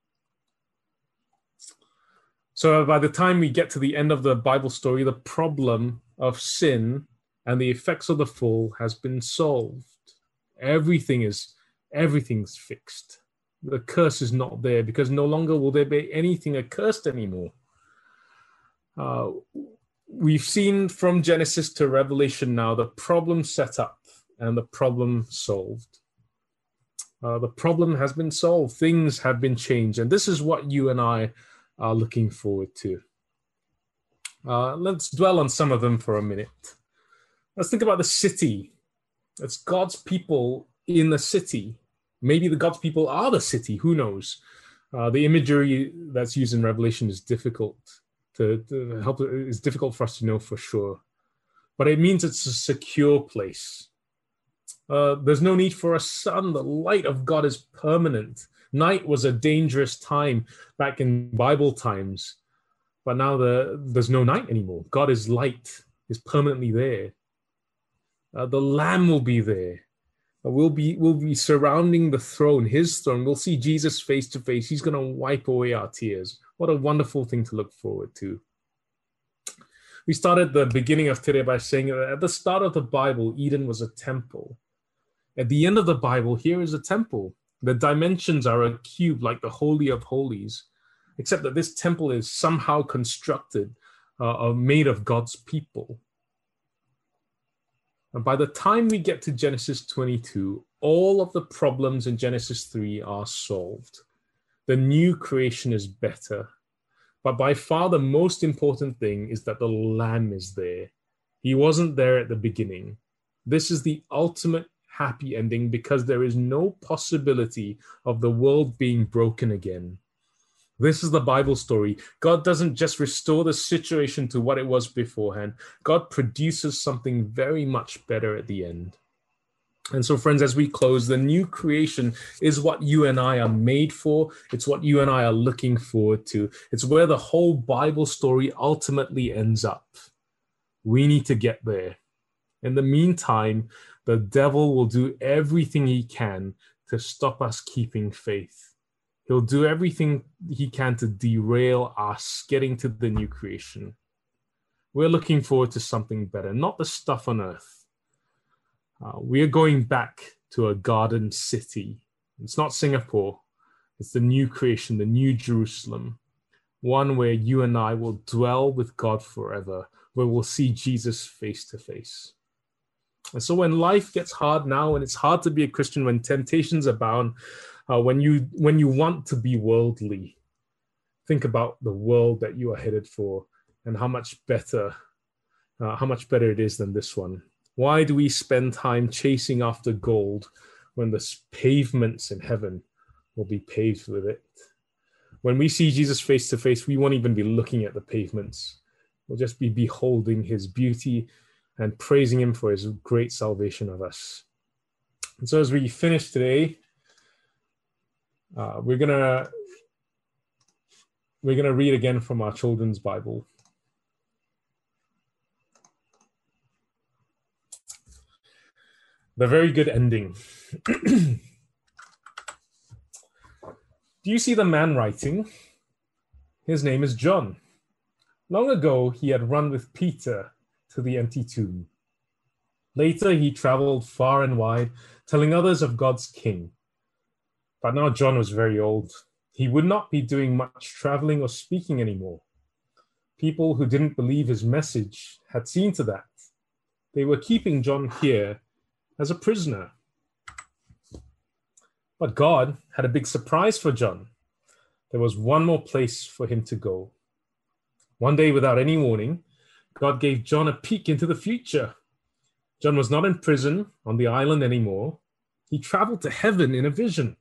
So by the time we get to the end of the Bible story, the problem of sin and the effects of the fall has been solved. Everything is, everything's fixed. The curse is not there because no longer will there be anything accursed anymore. Uh, we've seen from Genesis to Revelation now the problem set up and the problem solved. Uh, the problem has been solved. Things have been changed. And this is what you and I are looking forward to. Uh, let's dwell on some of them for a minute. Let's think about the city. It's God's people in the city. Maybe the God's people are the city, who knows? Uh, the imagery that's used in Revelation is difficult to, to help. It's difficult for us to know for sure. But it means it's a secure place. Uh, there's no need for a sun. The light of God is permanent. Night was a dangerous time back in Bible times, but now the, there's no night anymore. God is light, is permanently there. Uh, the Lamb will be there. Uh, we'll be we'll be surrounding the throne, his throne. We'll see Jesus face to face. He's going to wipe away our tears. What a wonderful thing to look forward to. We started the beginning of today by saying that at the start of the Bible, Eden was a temple. At the end of the Bible, here is a temple. The dimensions are a cube like the Holy of Holies, except that this temple is somehow constructed, uh, made of God's people. And by the time we get to Genesis twenty-two, all of the problems in Genesis three are solved. The new creation is better. But by far the most important thing is that the Lamb is there. He wasn't there at the beginning. This is the ultimate happy ending because there is no possibility of the world being broken again. This is the Bible story. God doesn't just restore the situation to what it was beforehand. God produces something very much better at the end. And so, friends, as we close, the new creation is what you and I are made for. It's what you and I are looking forward to. It's where the whole Bible story ultimately ends up. We need to get there. In the meantime, the devil will do everything he can to stop us keeping faith. He'll do everything he can to derail us getting to the new creation. We're looking forward to something better, not the stuff on earth. Uh, we are going back to a garden city. It's not Singapore. It's the new creation, the new Jerusalem, one where you and I will dwell with God forever, where we'll see Jesus face to face. And so when life gets hard now, and it's hard to be a Christian, when temptations abound, uh, when you when you want to be worldly, think about the world that you are headed for and how much better, uh, how much better it is than this one. Why do we spend time chasing after gold when the pavements in heaven will be paved with it? When we see Jesus face to face, we won't even be looking at the pavements. We'll just be beholding his beauty and praising him for his great salvation of us. And so as we finish today, uh, we're gonna we're gonna read again from our children's Bible. The very good ending. Do you see the man writing? His name is John. Long ago, he had run with Peter to the empty tomb. Later, he traveled far and wide, telling others of God's King. But now John was very old. He would not be doing much traveling or speaking anymore. People who didn't believe his message had seen to that. They were keeping John here as a prisoner. But God had a big surprise for John. There was one more place for him to go. One day, without any warning, God gave John a peek into the future. John was not in prison on the island anymore. He traveled to heaven in a vision.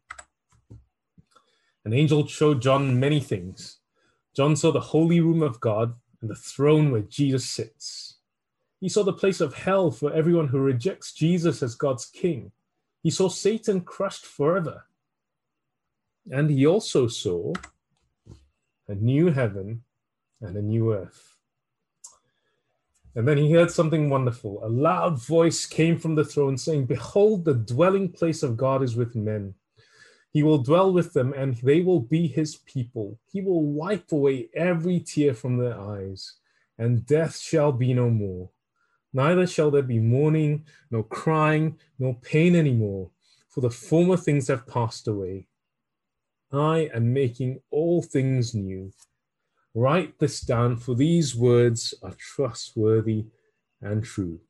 An angel showed John many things. John saw the holy room of God and the throne where Jesus sits. He saw the place of hell for everyone who rejects Jesus as God's king. He saw Satan crushed forever. And he also saw a new heaven and a new earth. And then he heard something wonderful. A loud voice came from the throne saying, "Behold, the dwelling place of God is with men. He will dwell with them, and they will be his people. He will wipe away every tear from their eyes, and death shall be no more. Neither shall there be mourning, no crying, no pain anymore, for the former things have passed away. I am making all things new. Write this down, for these words are trustworthy and true."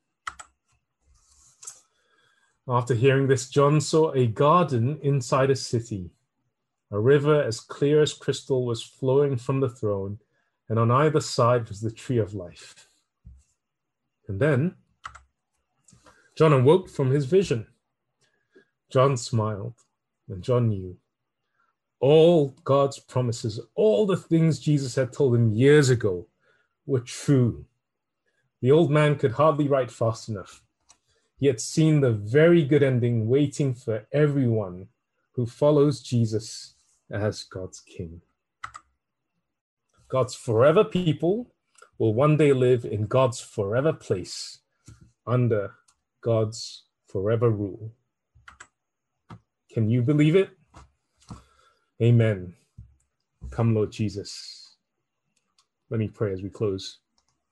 After hearing this, John saw a garden inside a city. A river as clear as crystal was flowing from the throne, and on either side was the tree of life. And then John awoke from his vision. John smiled, and John knew all God's promises, all the things Jesus had told him years ago, were true. The old man could hardly write fast enough. He had seen the very good ending waiting for everyone who follows Jesus as God's king. God's forever people will one day live in God's forever place under God's forever rule. Can you believe it? Amen. Come, Lord Jesus. Let me pray as we close.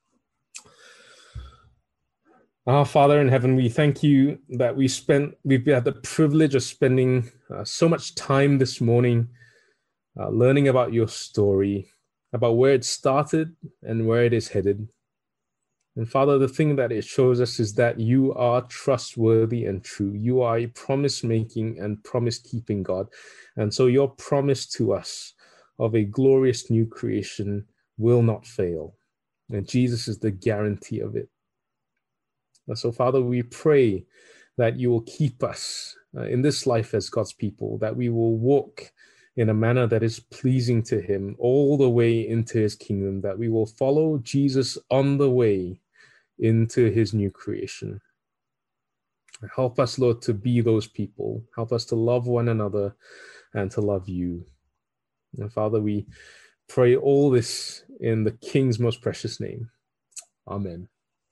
Our Father in heaven, we thank you that we spent, we've had the privilege of spending uh, so much time this morning uh, learning about your story, about where it started and where it is headed. And Father, the thing that it shows us is that you are trustworthy and true. You are a promise-making and promise-keeping God. And so your promise to us of a glorious new creation will not fail. And Jesus is the guarantee of it. And so, Father, we pray that you will keep us uh, in this life as God's people, that we will walk in a manner that is pleasing to him all the way into his kingdom, that we will follow Jesus on the way into his new creation. Help us, Lord, to be those people. Help us to love one another and to love you. And Father, we pray all this in the King's most precious name. Amen.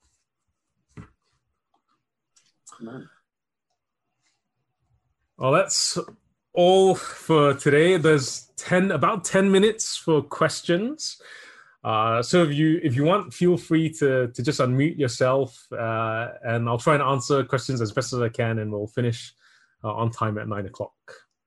Amen. Well, that's all for today. There's ten, about ten minutes for questions. Uh, so if you if you want, feel free to, to just unmute yourself, uh, and I'll try and answer questions as best as I can, and we'll finish uh, on time at nine o'clock.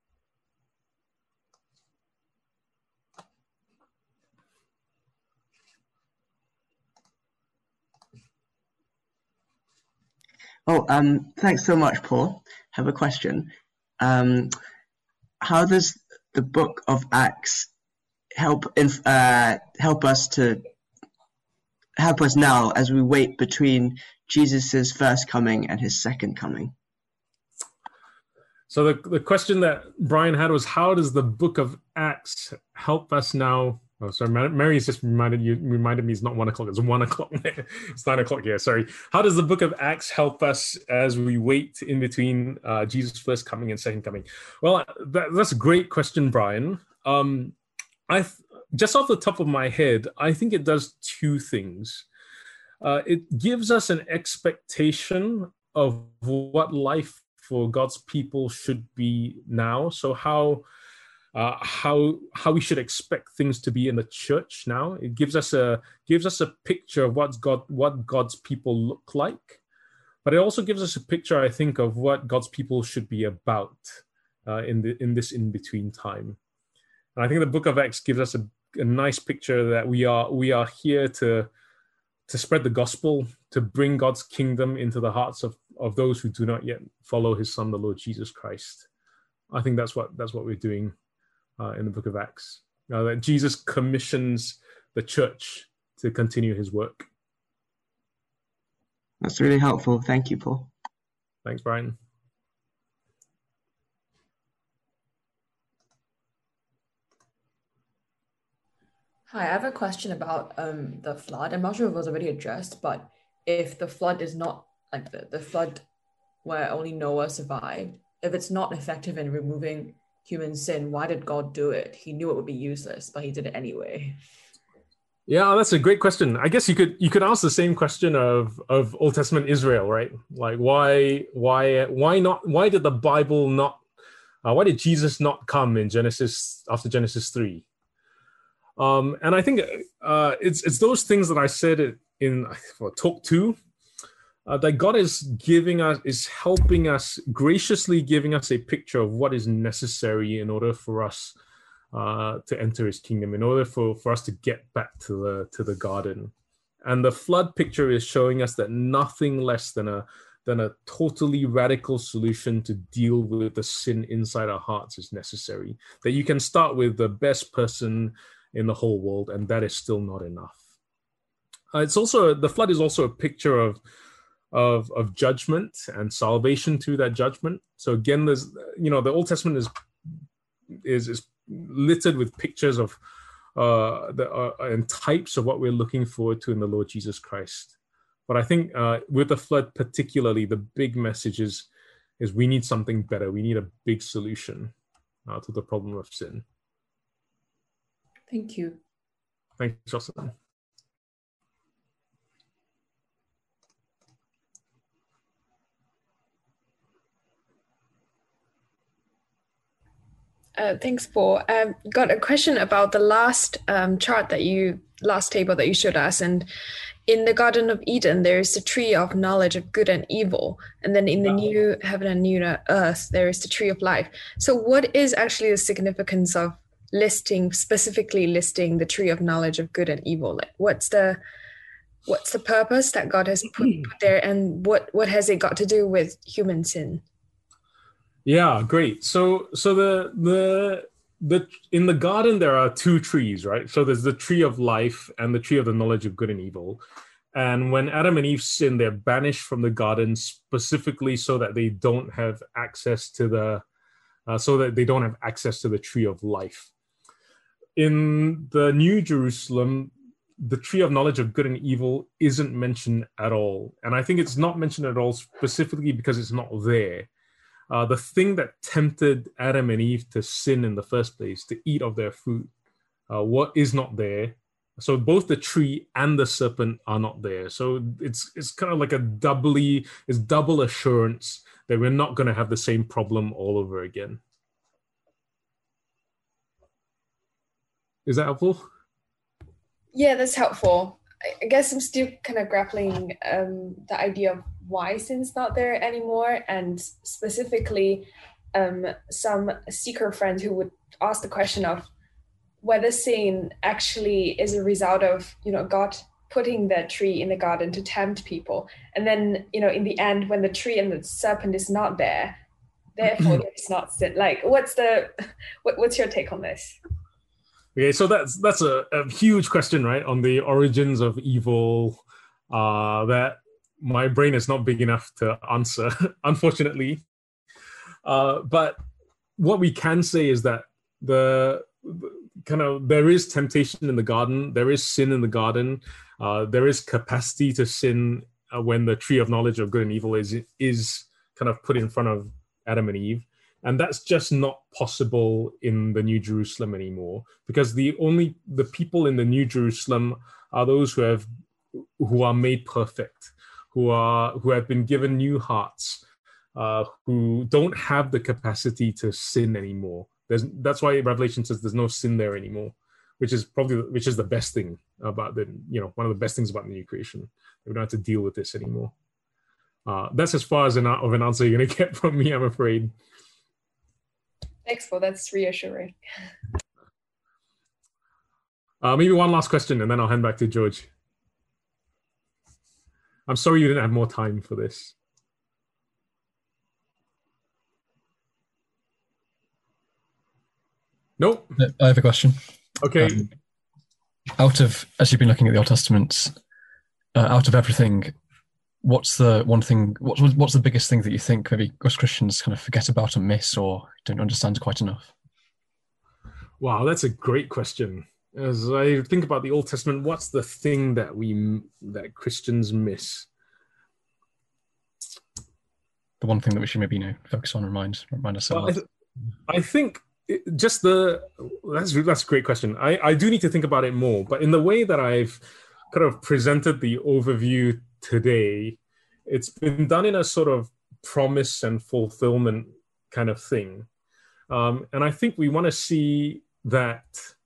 Oh, um, thanks so much, Paul. I have a question. Um, how does the book of Acts help inf- uh, help us to help us now as we wait between Jesus's first coming and his second coming? So the, the question that Brian had was, how does the book of Acts help us now? Oh, sorry, Mary's just reminded you reminded me it's not one o'clock, it's one o'clock. It's nine o'clock here, sorry. How does the book of Acts help us as we wait in between uh, Jesus' first coming and second coming? Well, that, that's a great question, Brian. Um, I just off the top of my head, I think it does two things. Uh, it gives us an expectation of what life for God's people should be now. So how uh, how how we should expect things to be in the church now. It gives us a gives us a picture of what's God what God's people look like, but it also gives us a picture, I think, of what God's people should be about uh, in the in this in between time. And I think the Book of Acts gives us a, a nice picture that we are we are here to to spread the gospel, to bring God's kingdom into the hearts of, of those who do not yet follow his son, the Lord Jesus Christ. I think that's what that's what we're doing uh, in the book of Acts. Uh, that Jesus commissions the church to continue his work. That's really helpful. Thank you, Paul. Thanks, Brian. Hi, I have a question about um, the flood. I'm not sure if it was already addressed, but if the flood is not, like the, the flood where only Noah survived, if it's not effective in removing human sin, why did God do it? He knew it would be useless, but he did it anyway. Yeah, that's a great question. I guess you could you could ask the same question of, of Old Testament Israel, right? Like why why why not why did the Bible not uh, why did Jesus not come in Genesis after Genesis three? Um, and I think uh, it's it's those things that I said in well, talk two, uh, that God is giving us, is helping us, graciously giving us a picture of what is necessary in order for us uh, to enter his kingdom, in order for, for us to get back to the to the garden. And the flood picture is showing us that nothing less than a than a totally radical solution to deal with the sin inside our hearts is necessary. That you can start with the best person in the whole world, and that is still not enough. Uh, it's also, the flood is also a picture of, of, of judgment and salvation through that judgment. So again, there's, you know, the Old Testament is, is, is littered with pictures of, uh, the, uh, and types of what we're looking forward to in the Lord Jesus Christ. But I think uh, with the flood particularly, the big message is, is we need something better. We need a big solution uh, to the problem of sin. Thank you. Thanks, Jocelyn. Uh, thanks, Paul. Um, got a question about the last um, chart that you, last table that you showed us. And in the Garden of Eden, there is the tree of knowledge of good and evil. And then in the new heaven and new earth, there is the tree of life. So what is actually the significance of listing, specifically listing the tree of knowledge of good and evil? Like what's the what's the purpose that God has put, put there, and what what has it got to do with human sin? Yeah, great. So so the the the in the garden there are two trees, right? So there's the tree of life and the tree of the knowledge of good and evil. And when Adam and Eve sin, they're banished from the garden specifically so that they don't have access to the uh, so that they don't have access to the tree of life. In the New Jerusalem, the tree of knowledge of good and evil isn't mentioned at all. And I think it's not mentioned at all specifically because it's not there. Uh, the thing that tempted Adam and Eve to sin in the first place, to eat of their fruit, uh, what is not there. So both the tree and the serpent are not there. So it's it's kind of like a doubly, it's double assurance that we're not going to have the same problem all over again. Is that helpful? Yeah, that's helpful. I guess I'm still kind of grappling um, the idea of why sin's not there anymore, and specifically um, some seeker friend who would ask the question of whether sin actually is a result of, you know, God putting that tree in the garden to tempt people, and then, you know, in the end, when the tree and the serpent is not there, therefore there's not sin. Like, what's the what, what's your take on this? Okay, so that's that's a, a huge question, right, on the origins of evil uh, that my brain is not big enough to answer, unfortunately. Uh, but what we can say is that the, the kind of there is temptation in the garden, there is sin in the garden, uh, there is capacity to sin uh, when the tree of knowledge of good and evil is is kind of put in front of Adam and Eve. And that's just not possible in the New Jerusalem anymore, because the only the people in the New Jerusalem are those who have who are made perfect, who are who have been given new hearts, uh, who don't have the capacity to sin anymore. There's, that's why Revelation says there's no sin there anymore, which is probably which is the best thing about the you know one of the best things about the new creation. We don't have to deal with this anymore. Uh, that's as far as an, of an answer you're going to get from me, I'm afraid. Thanks, Paul. That's reassuring. Uh, maybe one last question, and then I'll hand back to George. I'm sorry you didn't have more time for this. Nope. I have a question. Okay. Um, out of, as you've been looking at the Old Testament, uh, out of everything, what's the one thing, what's, what's the biggest thing that you think maybe us Christians kind of forget about and miss or don't understand quite enough? Wow, that's a great question. As I think about the Old Testament, what's the thing that we, that Christians miss? The one thing that we should maybe, you know, focus on and remind, remind ourselves. Well, I, th- I think it, just the, that's, that's a great question. I, I do need to think about it more, but in the way that I've kind of presented the overview today, it's been done in a sort of promise and fulfillment kind of thing. Um, and I think we want to see that.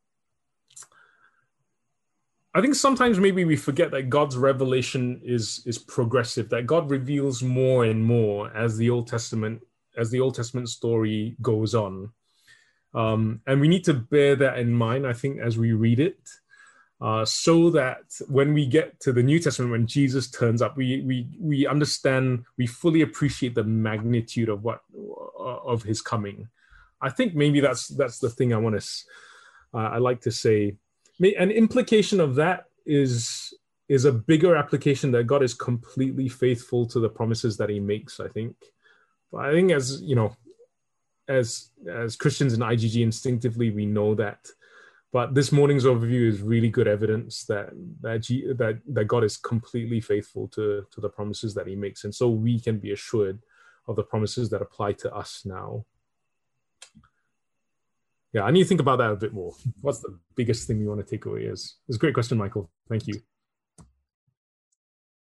I think sometimes maybe we forget that God's revelation is, is progressive, that God reveals more and more as the Old Testament, as the Old Testament story goes on. Um, and we need to bear that in mind, I think, as we read it. Uh, so that when we get to the New Testament, when Jesus turns up, we we we understand, we fully appreciate the magnitude of what of his coming. I think maybe that's that's the thing I want to uh, I like to say. An implication of that is is a bigger application that God is completely faithful to the promises that he makes. I think, but I think as you know, as as Christians in I G G, instinctively we know that. But this morning's overview is really good evidence that that, G, that that God is completely faithful to, to the promises that he makes. And so we can be assured of the promises that apply to us now. Yeah, I need to think about that a bit more. What's the biggest thing we want to take away is? It's a great question, Michael. Thank you.